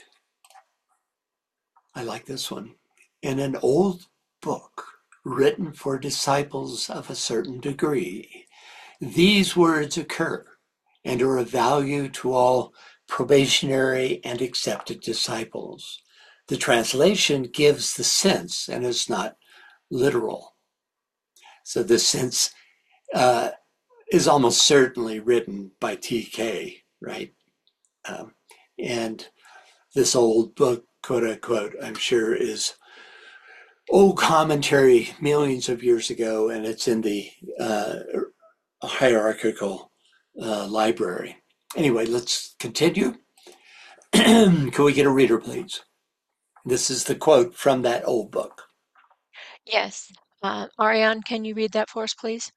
I like this one. In an old book written for disciples of a certain degree, these words occur and are of value to all probationary and accepted disciples. The translation gives the sense and is not literal. So the sense uh, is almost certainly written by T K, right? Um, and this old book quote unquote, I'm sure is old commentary millions of years ago, and it's in the uh, hierarchical uh, library. Anyway, let's continue. Can we get a reader, please? This is the quote from that old book. Yes. Uh, Ariane, can you read that for us, please?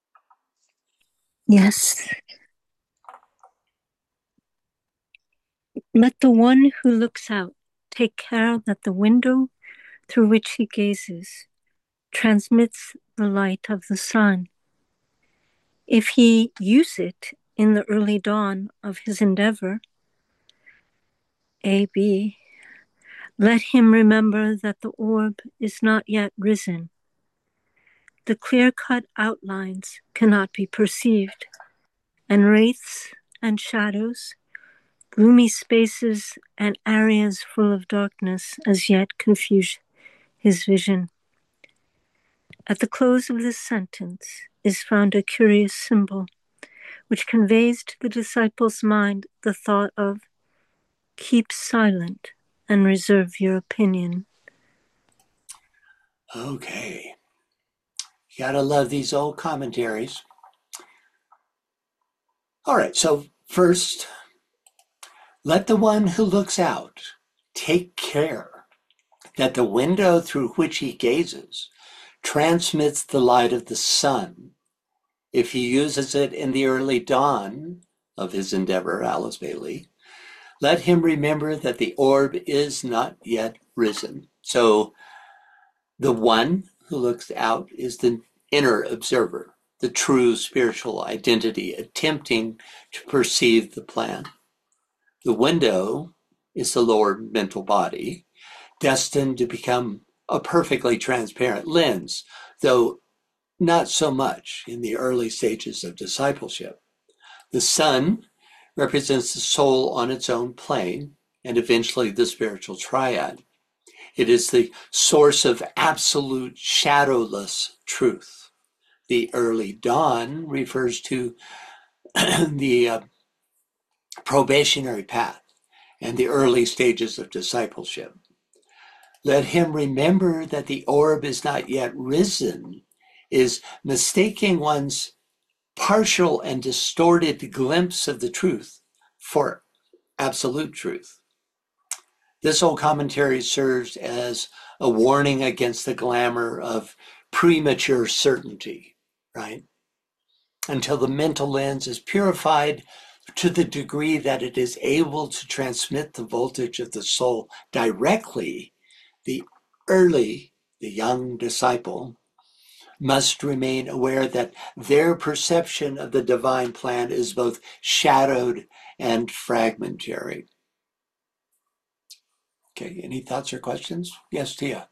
Yes. Let the one who looks out take care that the window through which he gazes transmits the light of the sun. If he use it in the early dawn of his endeavor, A B, let him remember that the orb is not yet risen. The clear-cut outlines cannot be perceived, and wraiths and shadows, gloomy spaces and areas full of darkness as yet confuse his vision. At the close of this sentence is found a curious symbol which conveys to the disciple's mind the thought of keep silent and reserve your opinion. Okay. You gotta love these old commentaries. All right, so first, let the one who looks out take care that the window through which he gazes transmits the light of the sun. If he uses it in the early dawn of his endeavor, Alice Bailey, let him remember that the orb is not yet risen. So the one who looks out is the inner observer, the true spiritual identity, attempting to perceive the plan. The window is the lower mental body, destined to become a perfectly transparent lens, though not so much in the early stages of discipleship. The sun represents the soul on its own plane, and eventually the spiritual triad. It is the source of absolute shadowless truth. The early dawn refers to the uh, probationary path and the early stages of discipleship. Let him remember that the orb is not yet risen, is mistaking one's partial and distorted glimpse of the truth for absolute truth. This old commentary serves as a warning against the glamour of premature certainty, right? Until the mental lens is purified to the degree that it is able to transmit the voltage of the soul directly, the early, the young disciple must remain aware that their perception of the divine plan is both shadowed and fragmentary. Okay, any thoughts or questions? Yes, Tia.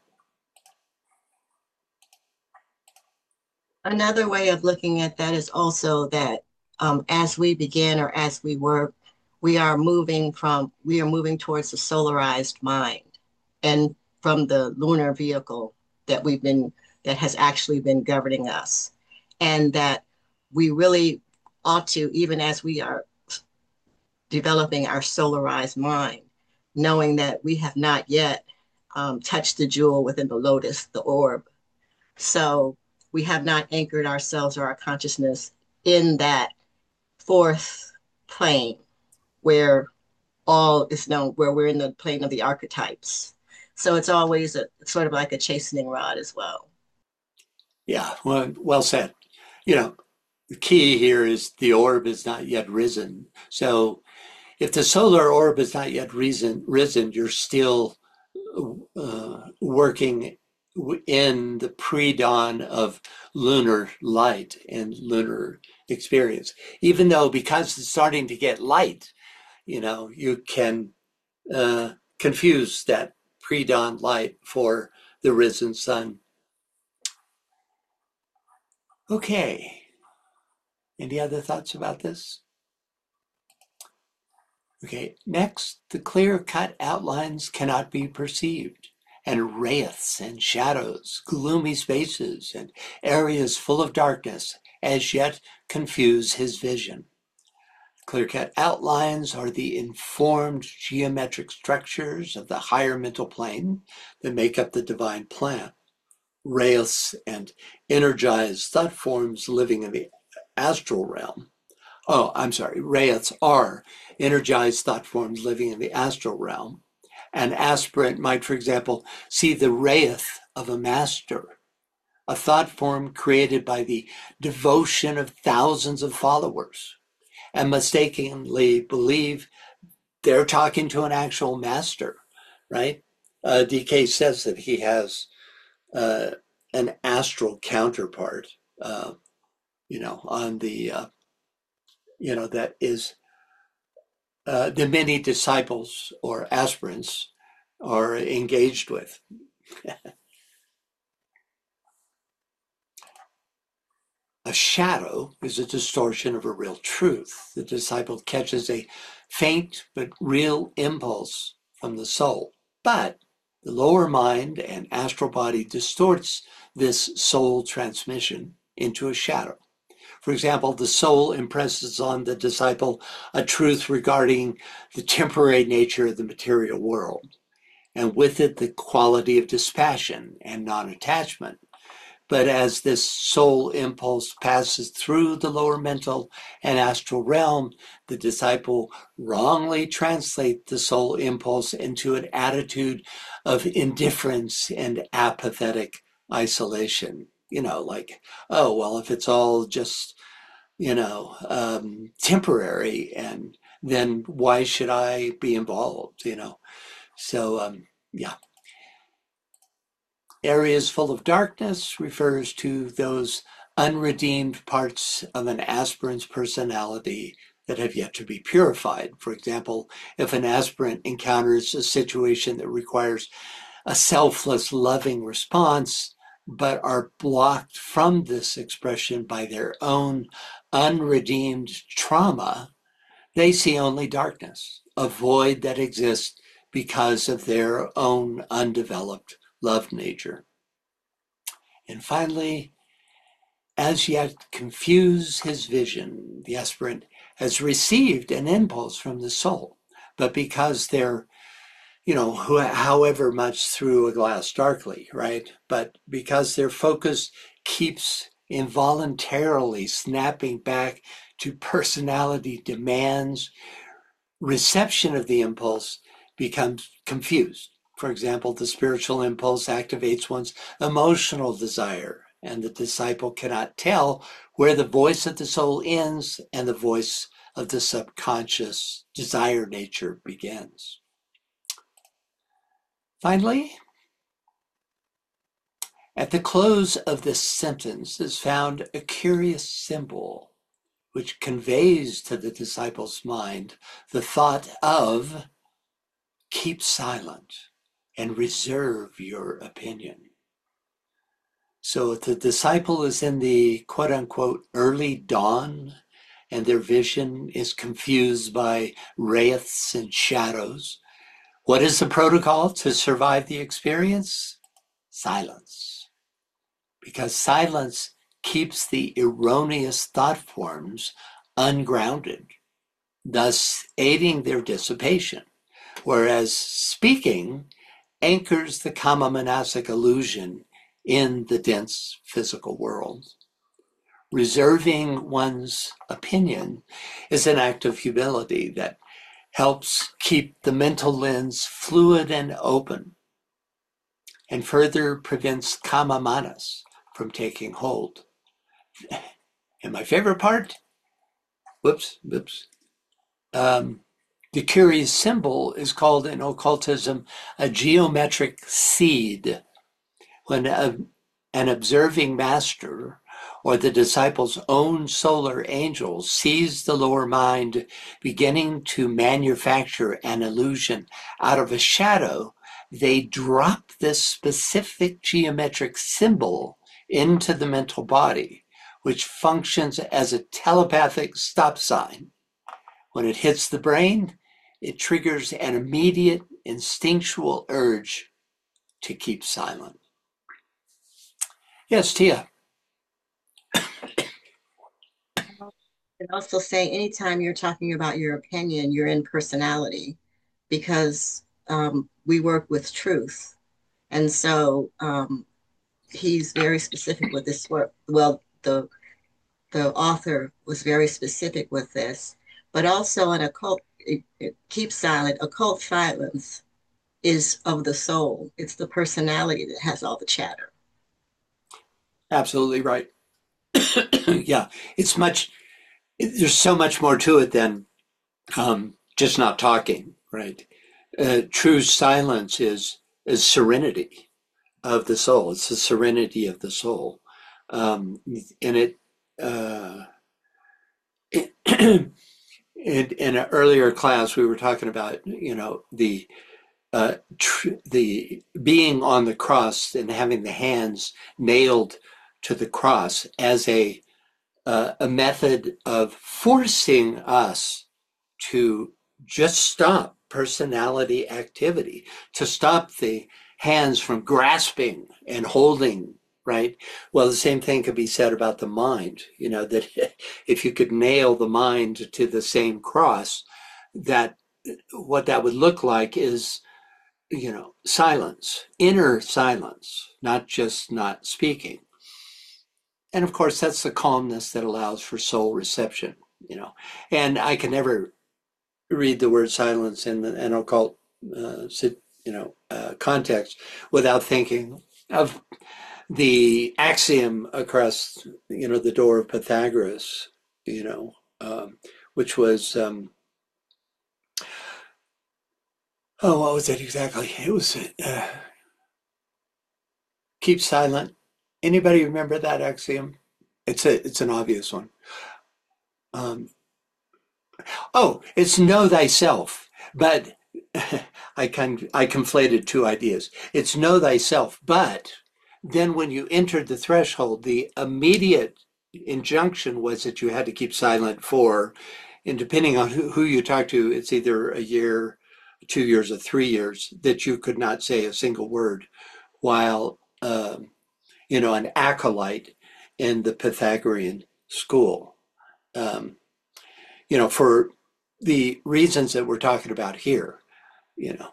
Another way of looking at that is also that um, as we begin or as we work, we are moving from, we are moving towards the solarized mind and from the lunar vehicle that we've been, that has actually been governing us. And that we really ought to, even as we are developing our solarized mind, knowing that we have not yet um, touched the jewel within the lotus, the orb. So we have not anchored ourselves or our consciousness in that fourth plane where all is known, where we're in the plane of the archetypes. So it's always a sort of like a chastening rod as well. Yeah, well, well said. You know, the key here is the orb is not yet risen. So if the solar orb is not yet risen, risen you're still uh, working in the pre-dawn of lunar light and lunar experience. Even though because it's starting to get light, you know, you can uh, confuse that pre-dawn light for the risen sun. Okay. Any other thoughts about this? Okay, next, the clear-cut outlines cannot be perceived, and wraiths and shadows, gloomy spaces, and areas full of darkness as yet confuse his vision. Clear-cut outlines are the informed geometric structures of the higher mental plane that make up the divine plan. Wraiths and energized thought forms living in the astral realm. Oh, I'm sorry. Wraiths are energized thought forms living in the astral realm. An aspirant might, for example, see the wraith of a master, a thought form created by the devotion of thousands of followers, and mistakenly believe they're talking to an actual master, right? Uh, D K says that he has uh, an astral counterpart, uh, you know, on the, uh, you know, that is uh, the many disciples or aspirants are engaged with. A shadow is a distortion of a real truth. The disciple catches a faint but real impulse from the soul, but the lower mind and astral body distorts this soul transmission into a shadow. For example, the soul impresses on the disciple a truth regarding the temporary nature of the material world, and with it the quality of dispassion and non-attachment. But as this soul impulse passes through the lower mental and astral realm, the disciple wrongly translates the soul impulse into an attitude of indifference and apathetic isolation. You know, like, oh, well, if it's all just, you know, um, temporary, and then why should I be involved, you know? So, um, yeah. Areas full of darkness refers to those unredeemed parts of an aspirant's personality that have yet to be purified. For example, if an aspirant encounters a situation that requires a selfless, loving response, but are blocked from this expression by their own unredeemed trauma, they see only darkness, a void that exists because of their own undeveloped love nature. And finally, as yet confuse his vision, the aspirant has received an impulse from the soul, but because they're, you know, however much through a glass darkly, right? But because their focus keeps involuntarily snapping back to personality demands, reception of the impulse becomes confused. For example, the spiritual impulse activates one's emotional desire, and the disciple cannot tell where the voice of the soul ends and the voice of the subconscious desire nature begins. Finally, at the close of this sentence is found a curious symbol which conveys to the disciple's mind the thought of keep silent and reserve your opinion. So if the disciple is in the quote unquote early dawn and their vision is confused by wraiths and shadows, what is the protocol to survive the experience? Silence. Because silence keeps the erroneous thought forms ungrounded, thus aiding their dissipation, whereas speaking anchors the kama manasic illusion in the dense physical world. Reserving one's opinion is an act of humility that helps keep the mental lens fluid and open, and further prevents kama manas from taking hold. And my favorite part, whoops, whoops, um, the curious symbol is called in occultism a geometric seed. When a, an observing master or the disciple's own solar angel sees the lower mind beginning to manufacture an illusion out of a shadow, they drop this specific geometric symbol into the mental body, which functions as a telepathic stop sign. When it hits the brain, it triggers an immediate instinctual urge to keep silent. Yes, Tia. And also say anytime you're talking about your opinion, you're in personality because um, we work with truth. And so um, he's very specific with this work. Well, the the author was very specific with this, but also in occult, it, it keeps silent. Occult silence is of the soul. It's the personality that has all the chatter. Absolutely right. Yeah, it's much, there's so much more to it than um, just not talking, right? Uh, true silence is is serenity of the soul. It's the serenity of the soul. Um, and it, uh, it in, in an earlier class, we were talking about, you know, the uh, tr- the being on the cross and having the hands nailed to the cross as a uh, a method of forcing us to just stop personality activity, to stop the hands from grasping and holding, right? Well, the same thing could be said about the mind, you know, that if you could nail the mind to the same cross, that what that would look like is, you know, silence, inner silence, not just not speaking. And of course, that's the calmness that allows for soul reception, you know. And I can never read the word silence in an occult, uh, you know, uh, context without thinking of the axiom across, you know, the door of Pythagoras, you know, um, which was, um, oh, what was it exactly? It was uh, keep silent. Anybody remember that axiom? It's a, it's an obvious one. Um, oh, it's know thyself, but I can I conflated two ideas. It's know thyself, but then when you entered the threshold, the immediate injunction was that you had to keep silent for, and depending on who, who you talk to, it's either a year, two years, or three years that you could not say a single word, while um, you know, an acolyte in the Pythagorean school. Um, you know, for the reasons that we're talking about here, you know.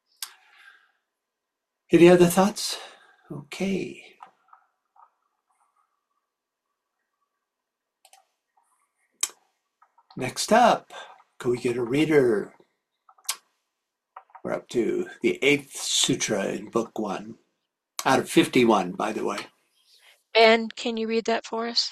Any other thoughts? Okay. Next up, can we get a reader? We're up to the eighth sutra in book one, out of fifty-one, by the way. Ben, can you read that for us?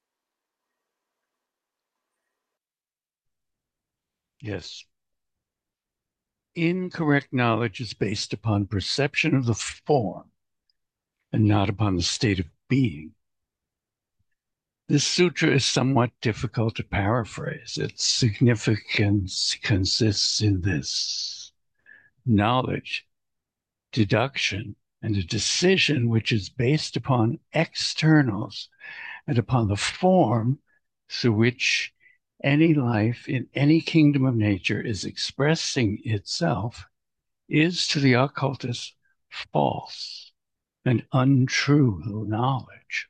Yes. Incorrect knowledge is based upon perception of the form and not upon the state of being. This sutra is somewhat difficult to paraphrase. Its significance consists in this: knowledge, deduction, and a decision which is based upon externals and upon the form through which any life in any kingdom of nature is expressing itself, is to the occultist false and untrue knowledge.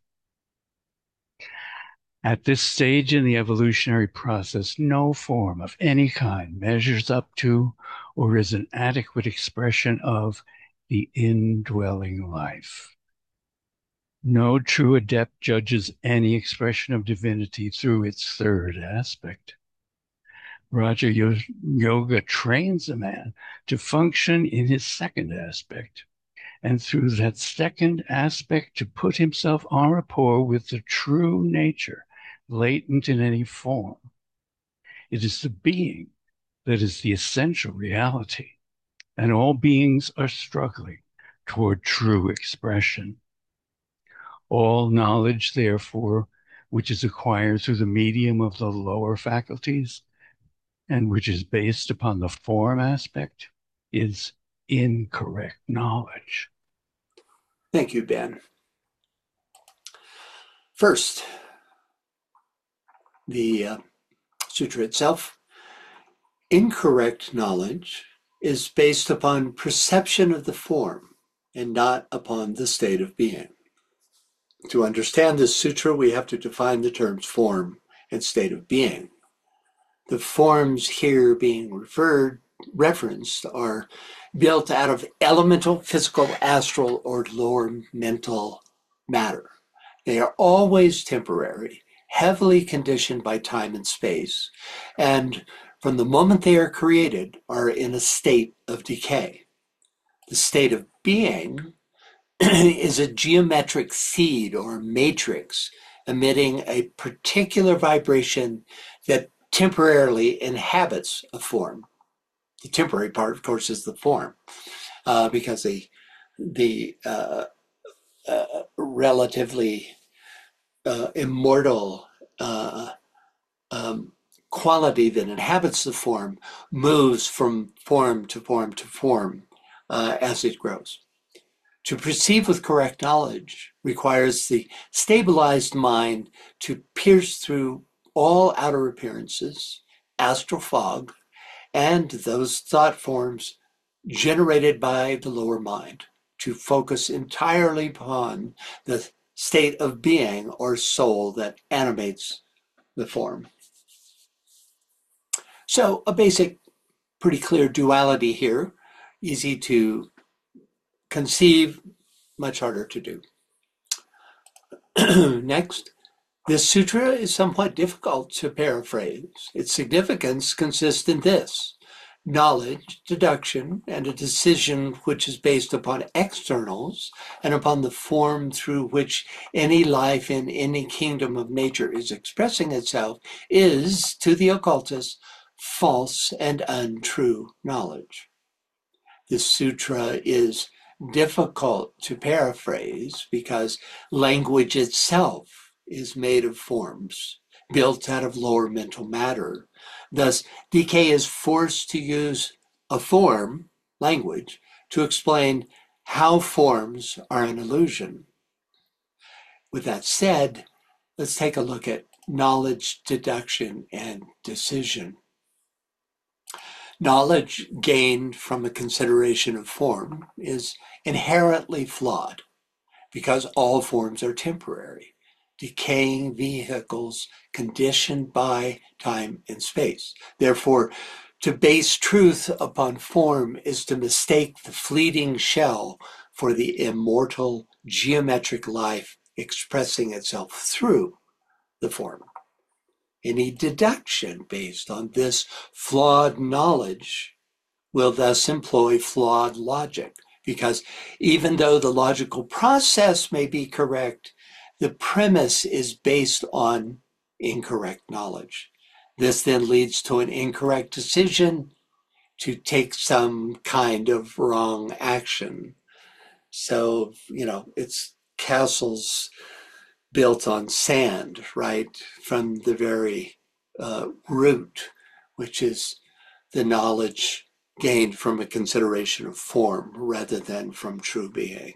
At this stage in the evolutionary process, no form of any kind measures up to or is an adequate expression of the indwelling life. No true adept judges any expression of divinity through its third aspect. Raja Yoga trains a man to function in his second aspect, and through that second aspect to put himself en rapport with the true nature latent in any form. It is the being that is the essential reality, and all beings are struggling toward true expression. All knowledge, therefore, which is acquired through the medium of the lower faculties and which is based upon the form aspect, is incorrect knowledge. Thank you, Ben. First, the uh, sutra itself. Incorrect knowledge is based upon perception of the form and not upon the state of being. To understand this sutra, we have to define the terms form and state of being. The forms here being referred, referenced are built out of elemental, physical, astral, or lower mental matter. They are always temporary, heavily conditioned by time and space, and from the moment they are created are in a state of decay. The state of being is a geometric seed or matrix emitting a particular vibration that temporarily inhabits a form. The temporary part, of course, is the form, uh, because the the uh, uh, relatively uh, immortal uh, um, quality that inhabits the form moves from form to form to form uh, as it grows. To perceive with correct knowledge requires the stabilized mind to pierce through all outer appearances, astral fog, and those thought forms generated by the lower mind, to focus entirely upon the state of being or soul that animates the form. So a basic, pretty clear duality here, easy to conceive, much harder to do. Next, this sutra is somewhat difficult to paraphrase. Its significance consists in this: knowledge, deduction, and a decision which is based upon externals and upon the form through which any life in any kingdom of nature is expressing itself is, to the occultist, false and untrue knowledge. This sutra is difficult to paraphrase because language itself is made of forms built out of lower mental matter. Thus, D K is forced to use a form, language, to explain how forms are an illusion. With that said, let's take a look at knowledge, deduction, and decision. Knowledge gained from a consideration of form is inherently flawed because all forms are temporary, decaying vehicles conditioned by time and space. Therefore, to base truth upon form is to mistake the fleeting shell for the immortal geometric life expressing itself through the form. Any deduction based on this flawed knowledge will thus employ flawed logic, because even though the logical process may be correct, the premise is based on incorrect knowledge. This then leads to an incorrect decision to take some kind of wrong action. So, you know, it's castles built on sand, right, from the very uh, root, which is the knowledge gained from a consideration of form rather than from true being.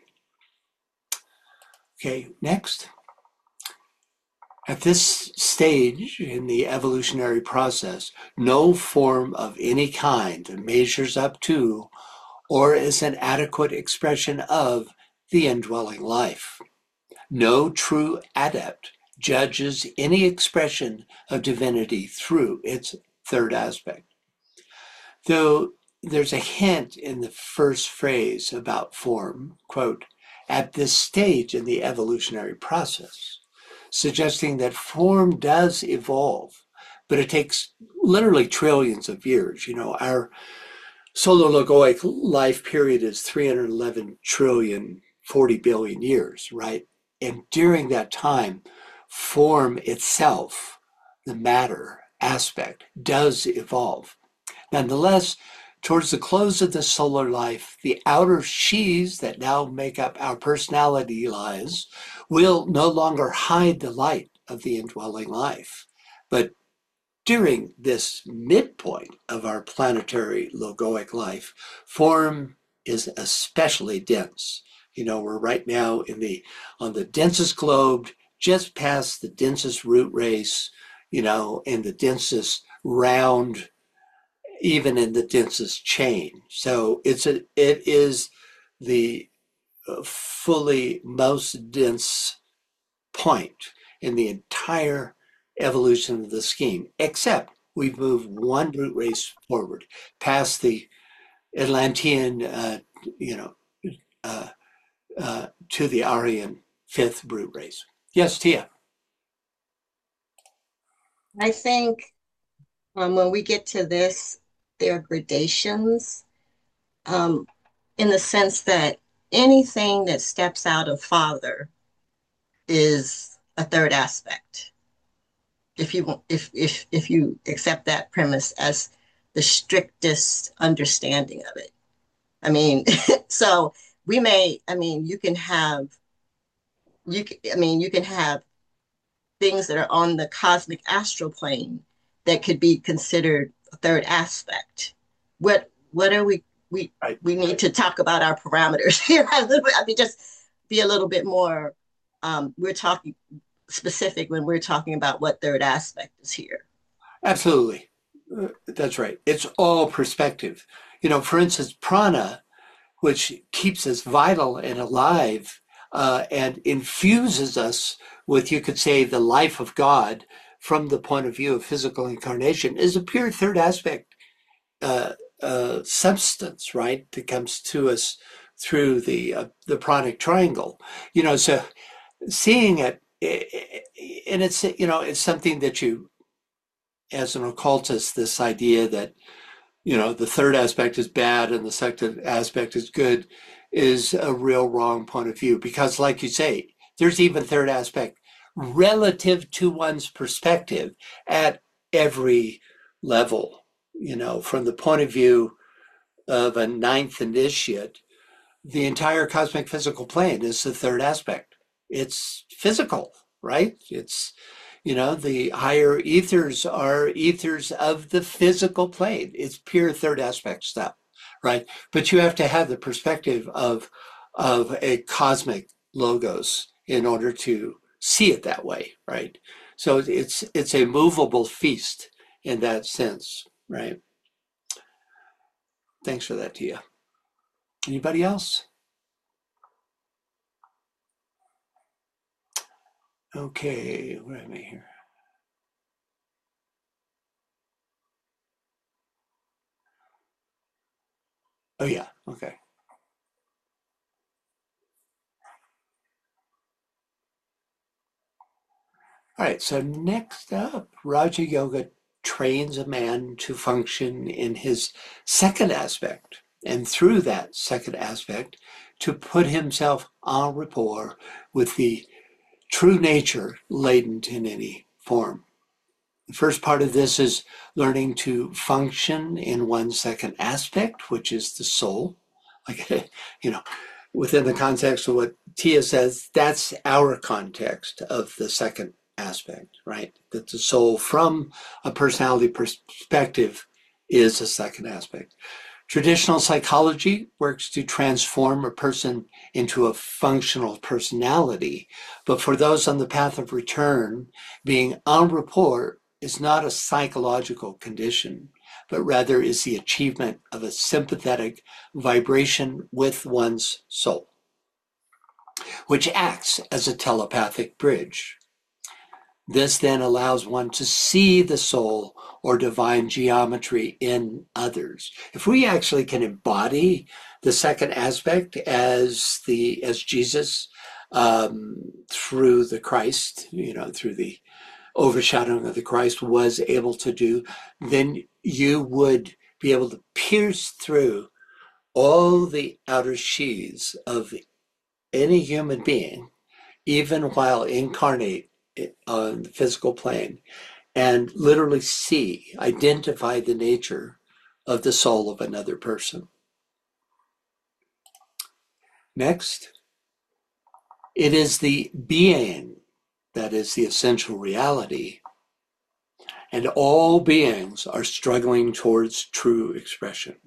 Okay, next. At this stage in the evolutionary process, no form of any kind measures up to or is an adequate expression of the indwelling life. No true adept judges any expression of divinity through its third aspect. Though there's a hint in the first phrase about form, quote, at this stage in the evolutionary process, suggesting that form does evolve, but it takes literally trillions of years. You know, our solar logoic life period is three hundred eleven trillion, forty billion years, right? And during that time, form itself, the matter aspect, does evolve. Nonetheless, towards the close of the solar life, the outer sheaths that now make up our personality lives will no longer hide the light of the indwelling life. But during this midpoint of our planetary logoic life, form is especially dense. You know, we're right now in the on the densest globe, just past the densest root race, you know, in the densest round, even in the densest chain. So it's a it is the fully most dense point in the entire evolution of the scheme, except we've moved one root race forward past the Atlantean, uh, you know, uh, uh, to the Aryan fifth root race. Yes, Tia. I think um, when we get to this, there are gradations um, in the sense that anything that steps out of father is a third aspect. If you if if if you accept that premise as the strictest understanding of it. I mean, so we may, I mean, you can have you can, I mean, you can have things that are on the cosmic astral plane that could be considered a third aspect. What what are we we Right. we need to talk about our parameters here a little bit. I mean, just be a little bit more. Um, we're talking specific when we're talking about what third aspect is here. Absolutely. Uh, That's right. It's all perspective. You know, for instance, prana, which keeps us vital and alive uh, and infuses us with, you could say, the life of God from the point of view of physical incarnation, is a pure third aspect uh, uh, substance, right, that comes to us through the uh, the pranic triangle. You know, so seeing it, and it's, you know, it's something that you, as an occultist, this idea that, you know, the third aspect is bad and the second aspect is good is a real wrong point of view. Because like you say, there's even third aspect relative to one's perspective at every level. You know, from the point of view of a ninth initiate, the entire cosmic physical plane is the third aspect. It's physical, right? It's, you know, the higher ethers are ethers of the physical plane. It's pure third aspect stuff, right? But you have to have the perspective of, of a cosmic logos in order to see it that way, right? So it's, it's a movable feast in that sense, right? Thanks for that, Tia. Anybody else? Okay, where am I here? Oh yeah, okay. All right, so next up, Raja Yoga trains a man to function in his second aspect, and through that second aspect, to put himself en rapport with the true nature latent in any form. The first part of this is learning to function in one's second aspect, which is the soul. Like, you know, within the context of what Tia says, that's our context of the second aspect, right? That the soul from a personality perspective is a second aspect. Traditional psychology works to transform a person into a functional personality, but for those on the path of return, being en rapport is not a psychological condition, but rather is the achievement of a sympathetic vibration with one's soul, which acts as a telepathic bridge. This then allows one to see the soul or divine geometry in others. If we actually can embody the second aspect as the as Jesus um, through the Christ, you know, through the overshadowing of the Christ was able to do, then you would be able to pierce through all the outer sheaths of any human being, even while incarnate on the physical plane, and literally see, identify the nature of the soul of another person. Next, it is the being that is the essential reality, and all beings are struggling towards true expression.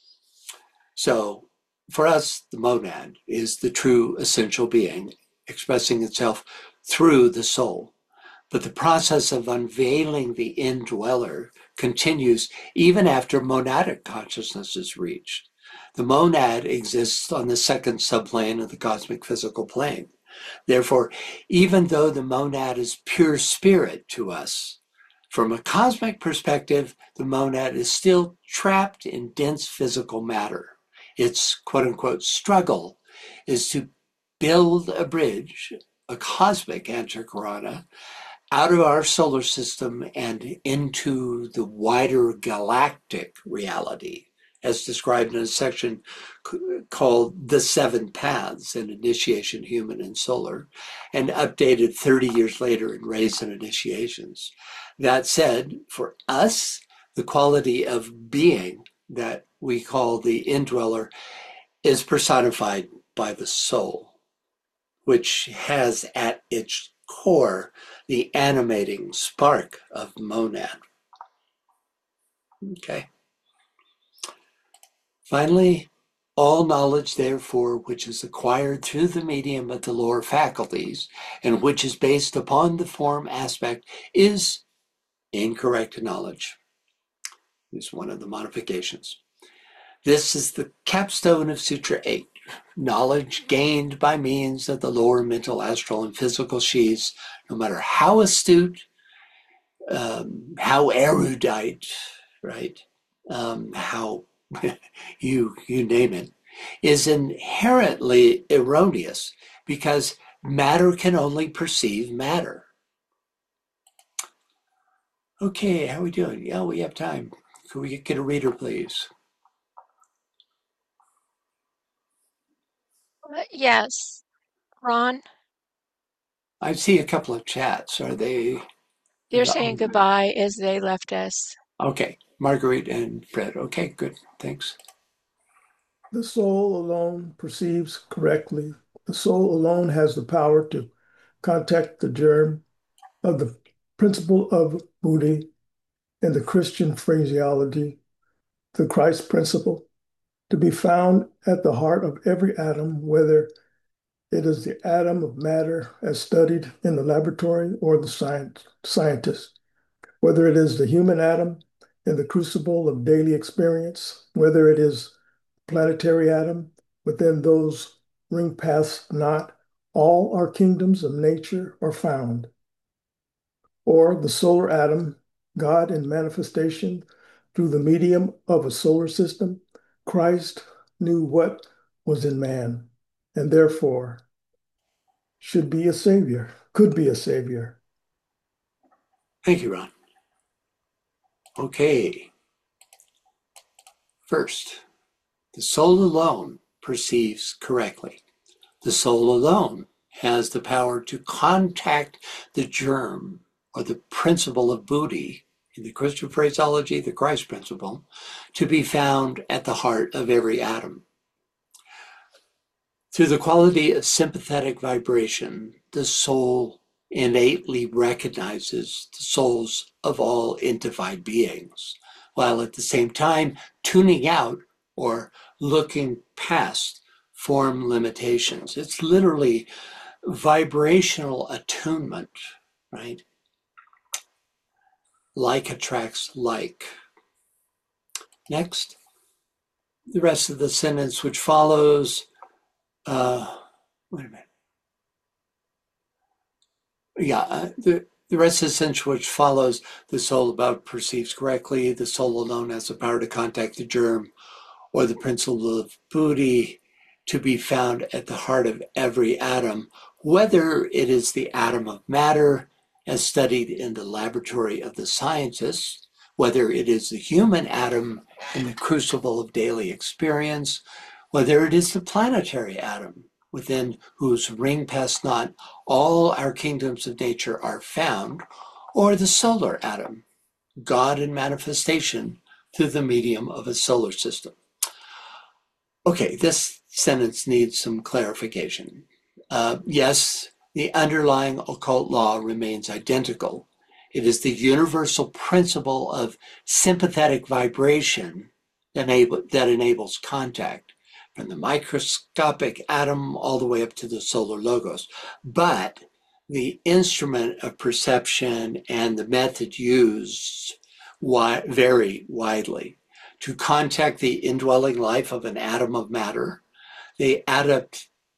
So for us, the monad is the true essential being expressing itself through the soul. But the process of unveiling the indweller continues even after monadic consciousness is reached. The monad exists on the second subplane of the cosmic physical plane. Therefore, even though the monad is pure spirit to us, from a cosmic perspective, the monad is still trapped in dense physical matter. Its quote-unquote struggle is to build a bridge, a cosmic antakarana, out of our solar system and into the wider galactic reality, as described in a section called The Seven Paths in Initiation, Human and Solar, and updated thirty years later in Rays and Initiations. That said, for us, the quality of being that we call the indweller is personified by the soul, which has at its core the animating spark of monad. Okay. Finally, all knowledge, therefore, which is acquired through the medium of the lower faculties and which is based upon the form aspect is incorrect knowledge. Is one of the modifications. This is the capstone of Sutra eight. Knowledge gained by means of the lower mental, astral, and physical sheaths, no matter how astute, um, how erudite, right, um, how you you name it, is inherently erroneous because matter can only perceive matter. Okay, how are we doing? Yeah, we have time. Could we get a reader, please? Uh, yes. Ron, I see a couple of chats. Are they? they're saying goodbye as they left us. Okay, Marguerite and Fred. Okay, good. Thanks. The soul alone perceives correctly. The soul alone has the power to contact the germ of the principle of Buddhi in the Christian phraseology, the Christ principle, to be found at the heart of every atom, whether it is the atom of matter as studied in the laboratory or the science, scientist, whether it is the human atom in the crucible of daily experience, whether it is planetary atom within those ring paths not, all our kingdoms of nature are found. Or the solar atom, God in manifestation through the medium of a solar system, Christ knew what was in man, and therefore should be a savior, could be a savior. Thank you, Ron. Okay. First, the soul alone perceives correctly. The soul alone has the power to contact the germ or the principle of Buddhi, in the Christian phraseology, the Christ principle, to be found at the heart of every atom. Through the quality of sympathetic vibration, the soul innately recognizes the souls of all entified beings, while at the same time tuning out or looking past form limitations. It's literally vibrational attunement, right? Like attracts like. Next, the rest of the sentence which follows, uh, wait a minute. Yeah, uh, the, the rest of the sentence which follows, the soul above perceives correctly, the soul alone has the power to contact the germ or the principle of Buddhi to be found at the heart of every atom, whether it is the atom of matter as studied in the laboratory of the scientists, whether it is the human atom in the crucible of daily experience, whether it is the planetary atom within whose ring past not all our kingdoms of nature are found, or the solar atom, God in manifestation through the medium of a solar system. Okay, this sentence needs some clarification. Uh, yes, the underlying occult law remains identical. It is the universal principle of sympathetic vibration that, enable, that enables contact from the microscopic atom all the way up to the solar logos. But the instrument of perception and the method used wi- vary widely. To contact the indwelling life of an atom of matter, the adapt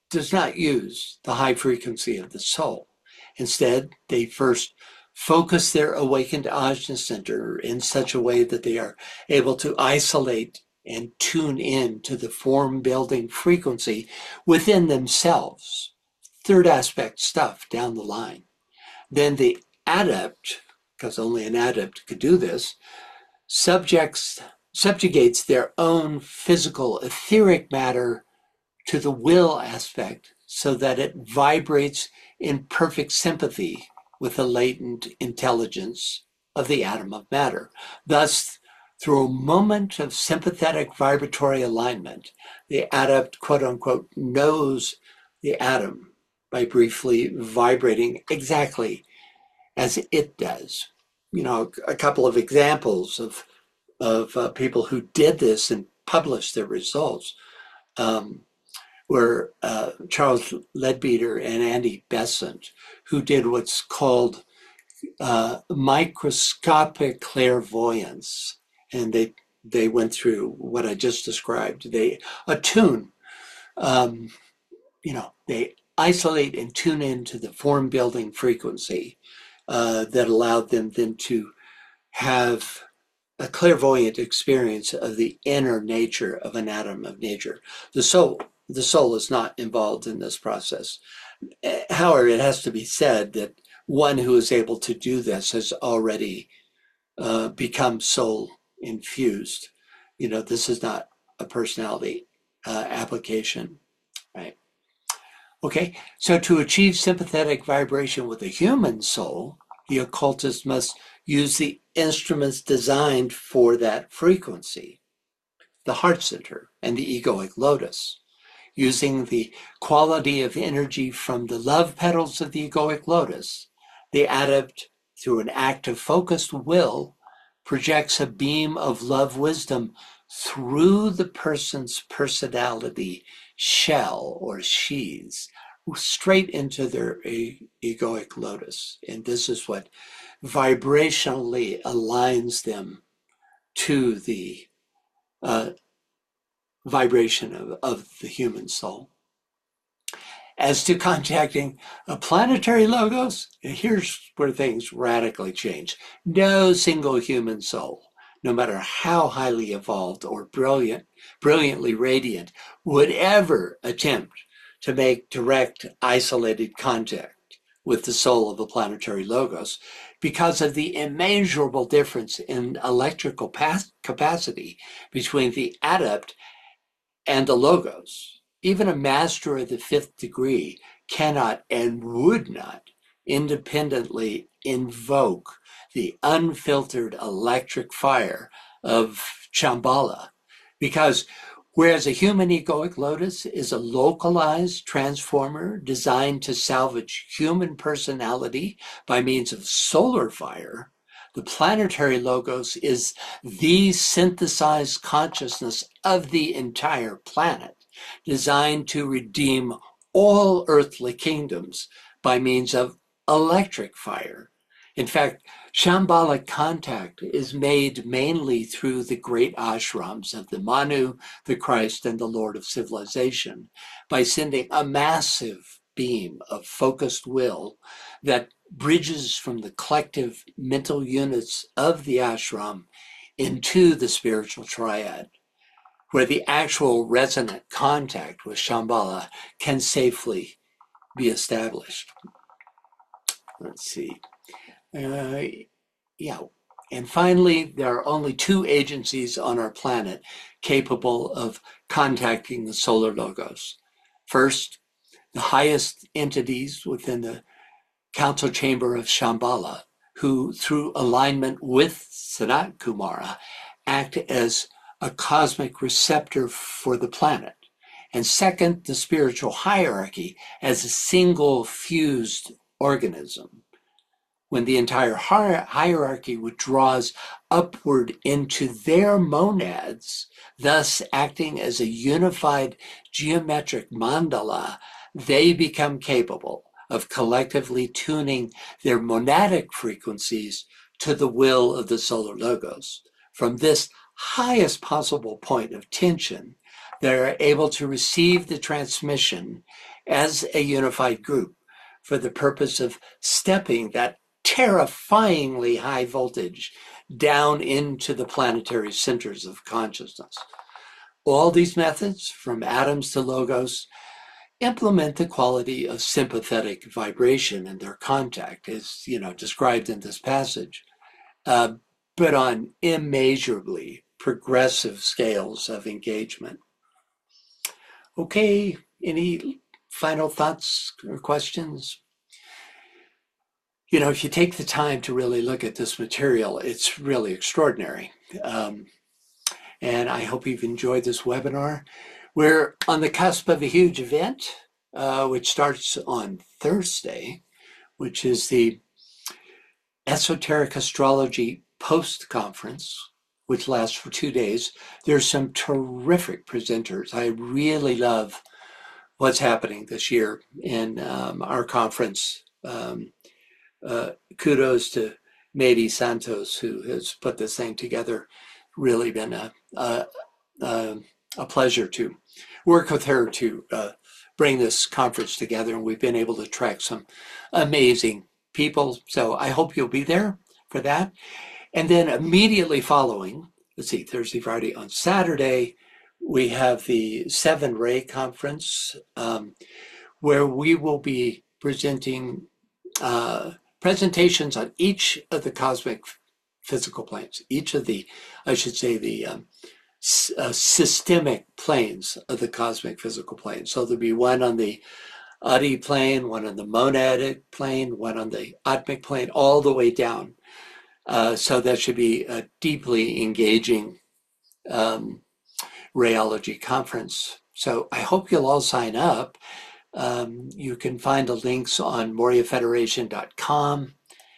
does not use the high frequency of the soul. Instead, they first focus their awakened ajna center in such a way that they are able to isolate and tune in to the form building frequency within themselves. Third aspect stuff down the line. Then the adept, because only an adept could do this, subjects, subjugates their own physical etheric matter to the will aspect so that it vibrates in perfect sympathy with the latent intelligence of the atom of matter. Thus, through a moment of sympathetic vibratory alignment, the adept, quote unquote, knows the atom by briefly vibrating exactly as it does. You know, a couple of examples of, of uh, people who did this and published their results um, were uh, Charles Leadbeater and Andy Besant, who did what's called uh, microscopic clairvoyance. And they they went through what I just described. They attune, um, you know, they isolate and tune into the form building frequency uh, that allowed them then to have a clairvoyant experience of the inner nature of an atom of nature. The soul, the soul is not involved in this process. However, it has to be said that one who is able to do this has already uh, become soul infused. You know, this is not a personality uh, application, right? Okay, so to achieve sympathetic vibration with the human soul, the occultist must use the instruments designed for that frequency, the heart center and the egoic lotus. Using the quality of energy from the love petals of the egoic lotus, the adept, through an act of focused will, projects a beam of love wisdom through the person's personality shell or sheaths, straight into their egoic lotus. And this is what vibrationally aligns them to the uh, vibration of, of the human soul. As to contacting a planetary logos, here's where things radically change. No single human soul, no matter how highly evolved or brilliant, brilliantly radiant, would ever attempt to make direct, isolated contact with the soul of the planetary logos because of the immeasurable difference in electrical capacity between the adept and the logos. Even a master of the fifth degree cannot and would not independently invoke the unfiltered electric fire of Shambhala, because whereas a human egoic lotus is a localized transformer designed to salvage human personality by means of solar fire, the planetary logos is the synthesized consciousness of the entire planet, designed to redeem all earthly kingdoms by means of electric fire. In fact, Shambhala contact is made mainly through the great ashrams of the Manu, the Christ, and the Lord of Civilization by sending a massive beam of focused will that bridges from the collective mental units of the ashram into the spiritual triad, where the actual resonant contact with Shambhala can safely be established. Let's see. Uh, yeah. And finally, there are only two agencies on our planet capable of contacting the solar logos. First, the highest entities within the council chamber of Shambhala, who through alignment with Sanat Kumara act as a cosmic receptor for the planet. And second, the spiritual hierarchy as a single fused organism. When the entire hierarchy withdraws upward into their monads, thus acting as a unified geometric mandala, they become capable of collectively tuning their monadic frequencies to the will of the solar logos. From this highest possible point of tension, they are able to receive the transmission as a unified group for the purpose of stepping that terrifyingly high voltage down into the planetary centers of consciousness. All these methods, from atoms to logos, implement the quality of sympathetic vibration in their contact, as you know, described in this passage, uh, but on immeasurably progressive scales of engagement. Okay, any final thoughts or questions? You know, if you take the time to really look at this material, it's really extraordinary. Um, and I hope you've enjoyed this webinar. We're on the cusp of a huge event, uh, which starts on Thursday, which is the Esoteric Astrology Post-Conference, which lasts for two days. There's some terrific presenters. I really love what's happening this year in um, our conference. Um, uh, kudos to Mady Santos, who has put this thing together. Really been a, a, a, a pleasure to work with her to uh, bring this conference together, and we've been able to attract some amazing people. So I hope you'll be there for that. And then immediately following, let's see, Thursday, Friday, on Saturday, we have the Seven Ray Conference, um, where we will be presenting uh, presentations on each of the cosmic physical planes, each of the, I should say, the um, s- uh, systemic planes of the cosmic physical plane. So there'll be one on the Adi plane, one on the monadic plane, one on the Atmic plane, all the way down. Uh, so that should be a deeply engaging um, rayology conference. So I hope you'll all sign up. Um, you can find the links on moria federation dot com.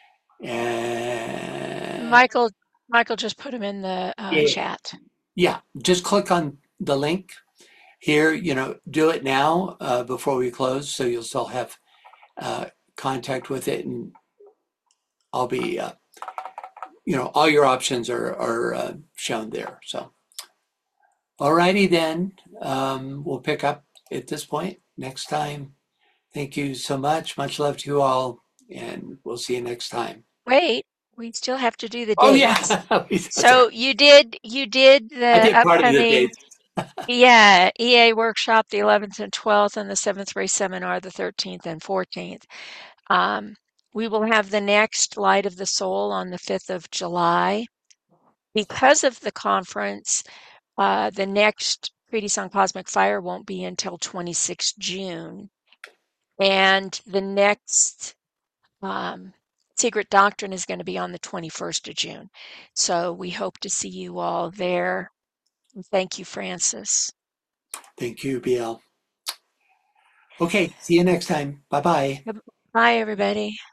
And Michael, Michael just put them in the uh, yeah, chat. yeah, just click on the link here. You know, do it now uh, before we close, so you'll still have uh, contact with it, and I'll be, uh, you know, all your options are are uh, shown there. So, alrighty then, um, we'll pick up at this point next time. Thank you so much. Much love to you all, and we'll see you next time. Wait, we still have to do the Oh dates. yeah, So you did you did I the did part of the upcoming dates. yeah, E A workshop the eleventh and twelfth, and the seventh Ray seminar the thirteenth and fourteenth. Um, we will have the next Light of the Soul on the fifth of July. Because of the conference, uh, the next Treatise on Cosmic Fire won't be until twenty-sixth of June. And the next um, Secret Doctrine is going to be on the twenty-first of June. So we hope to see you all there. And thank you, Francis. Thank you, B L. Okay, see you next time. Bye-bye. Bye, everybody.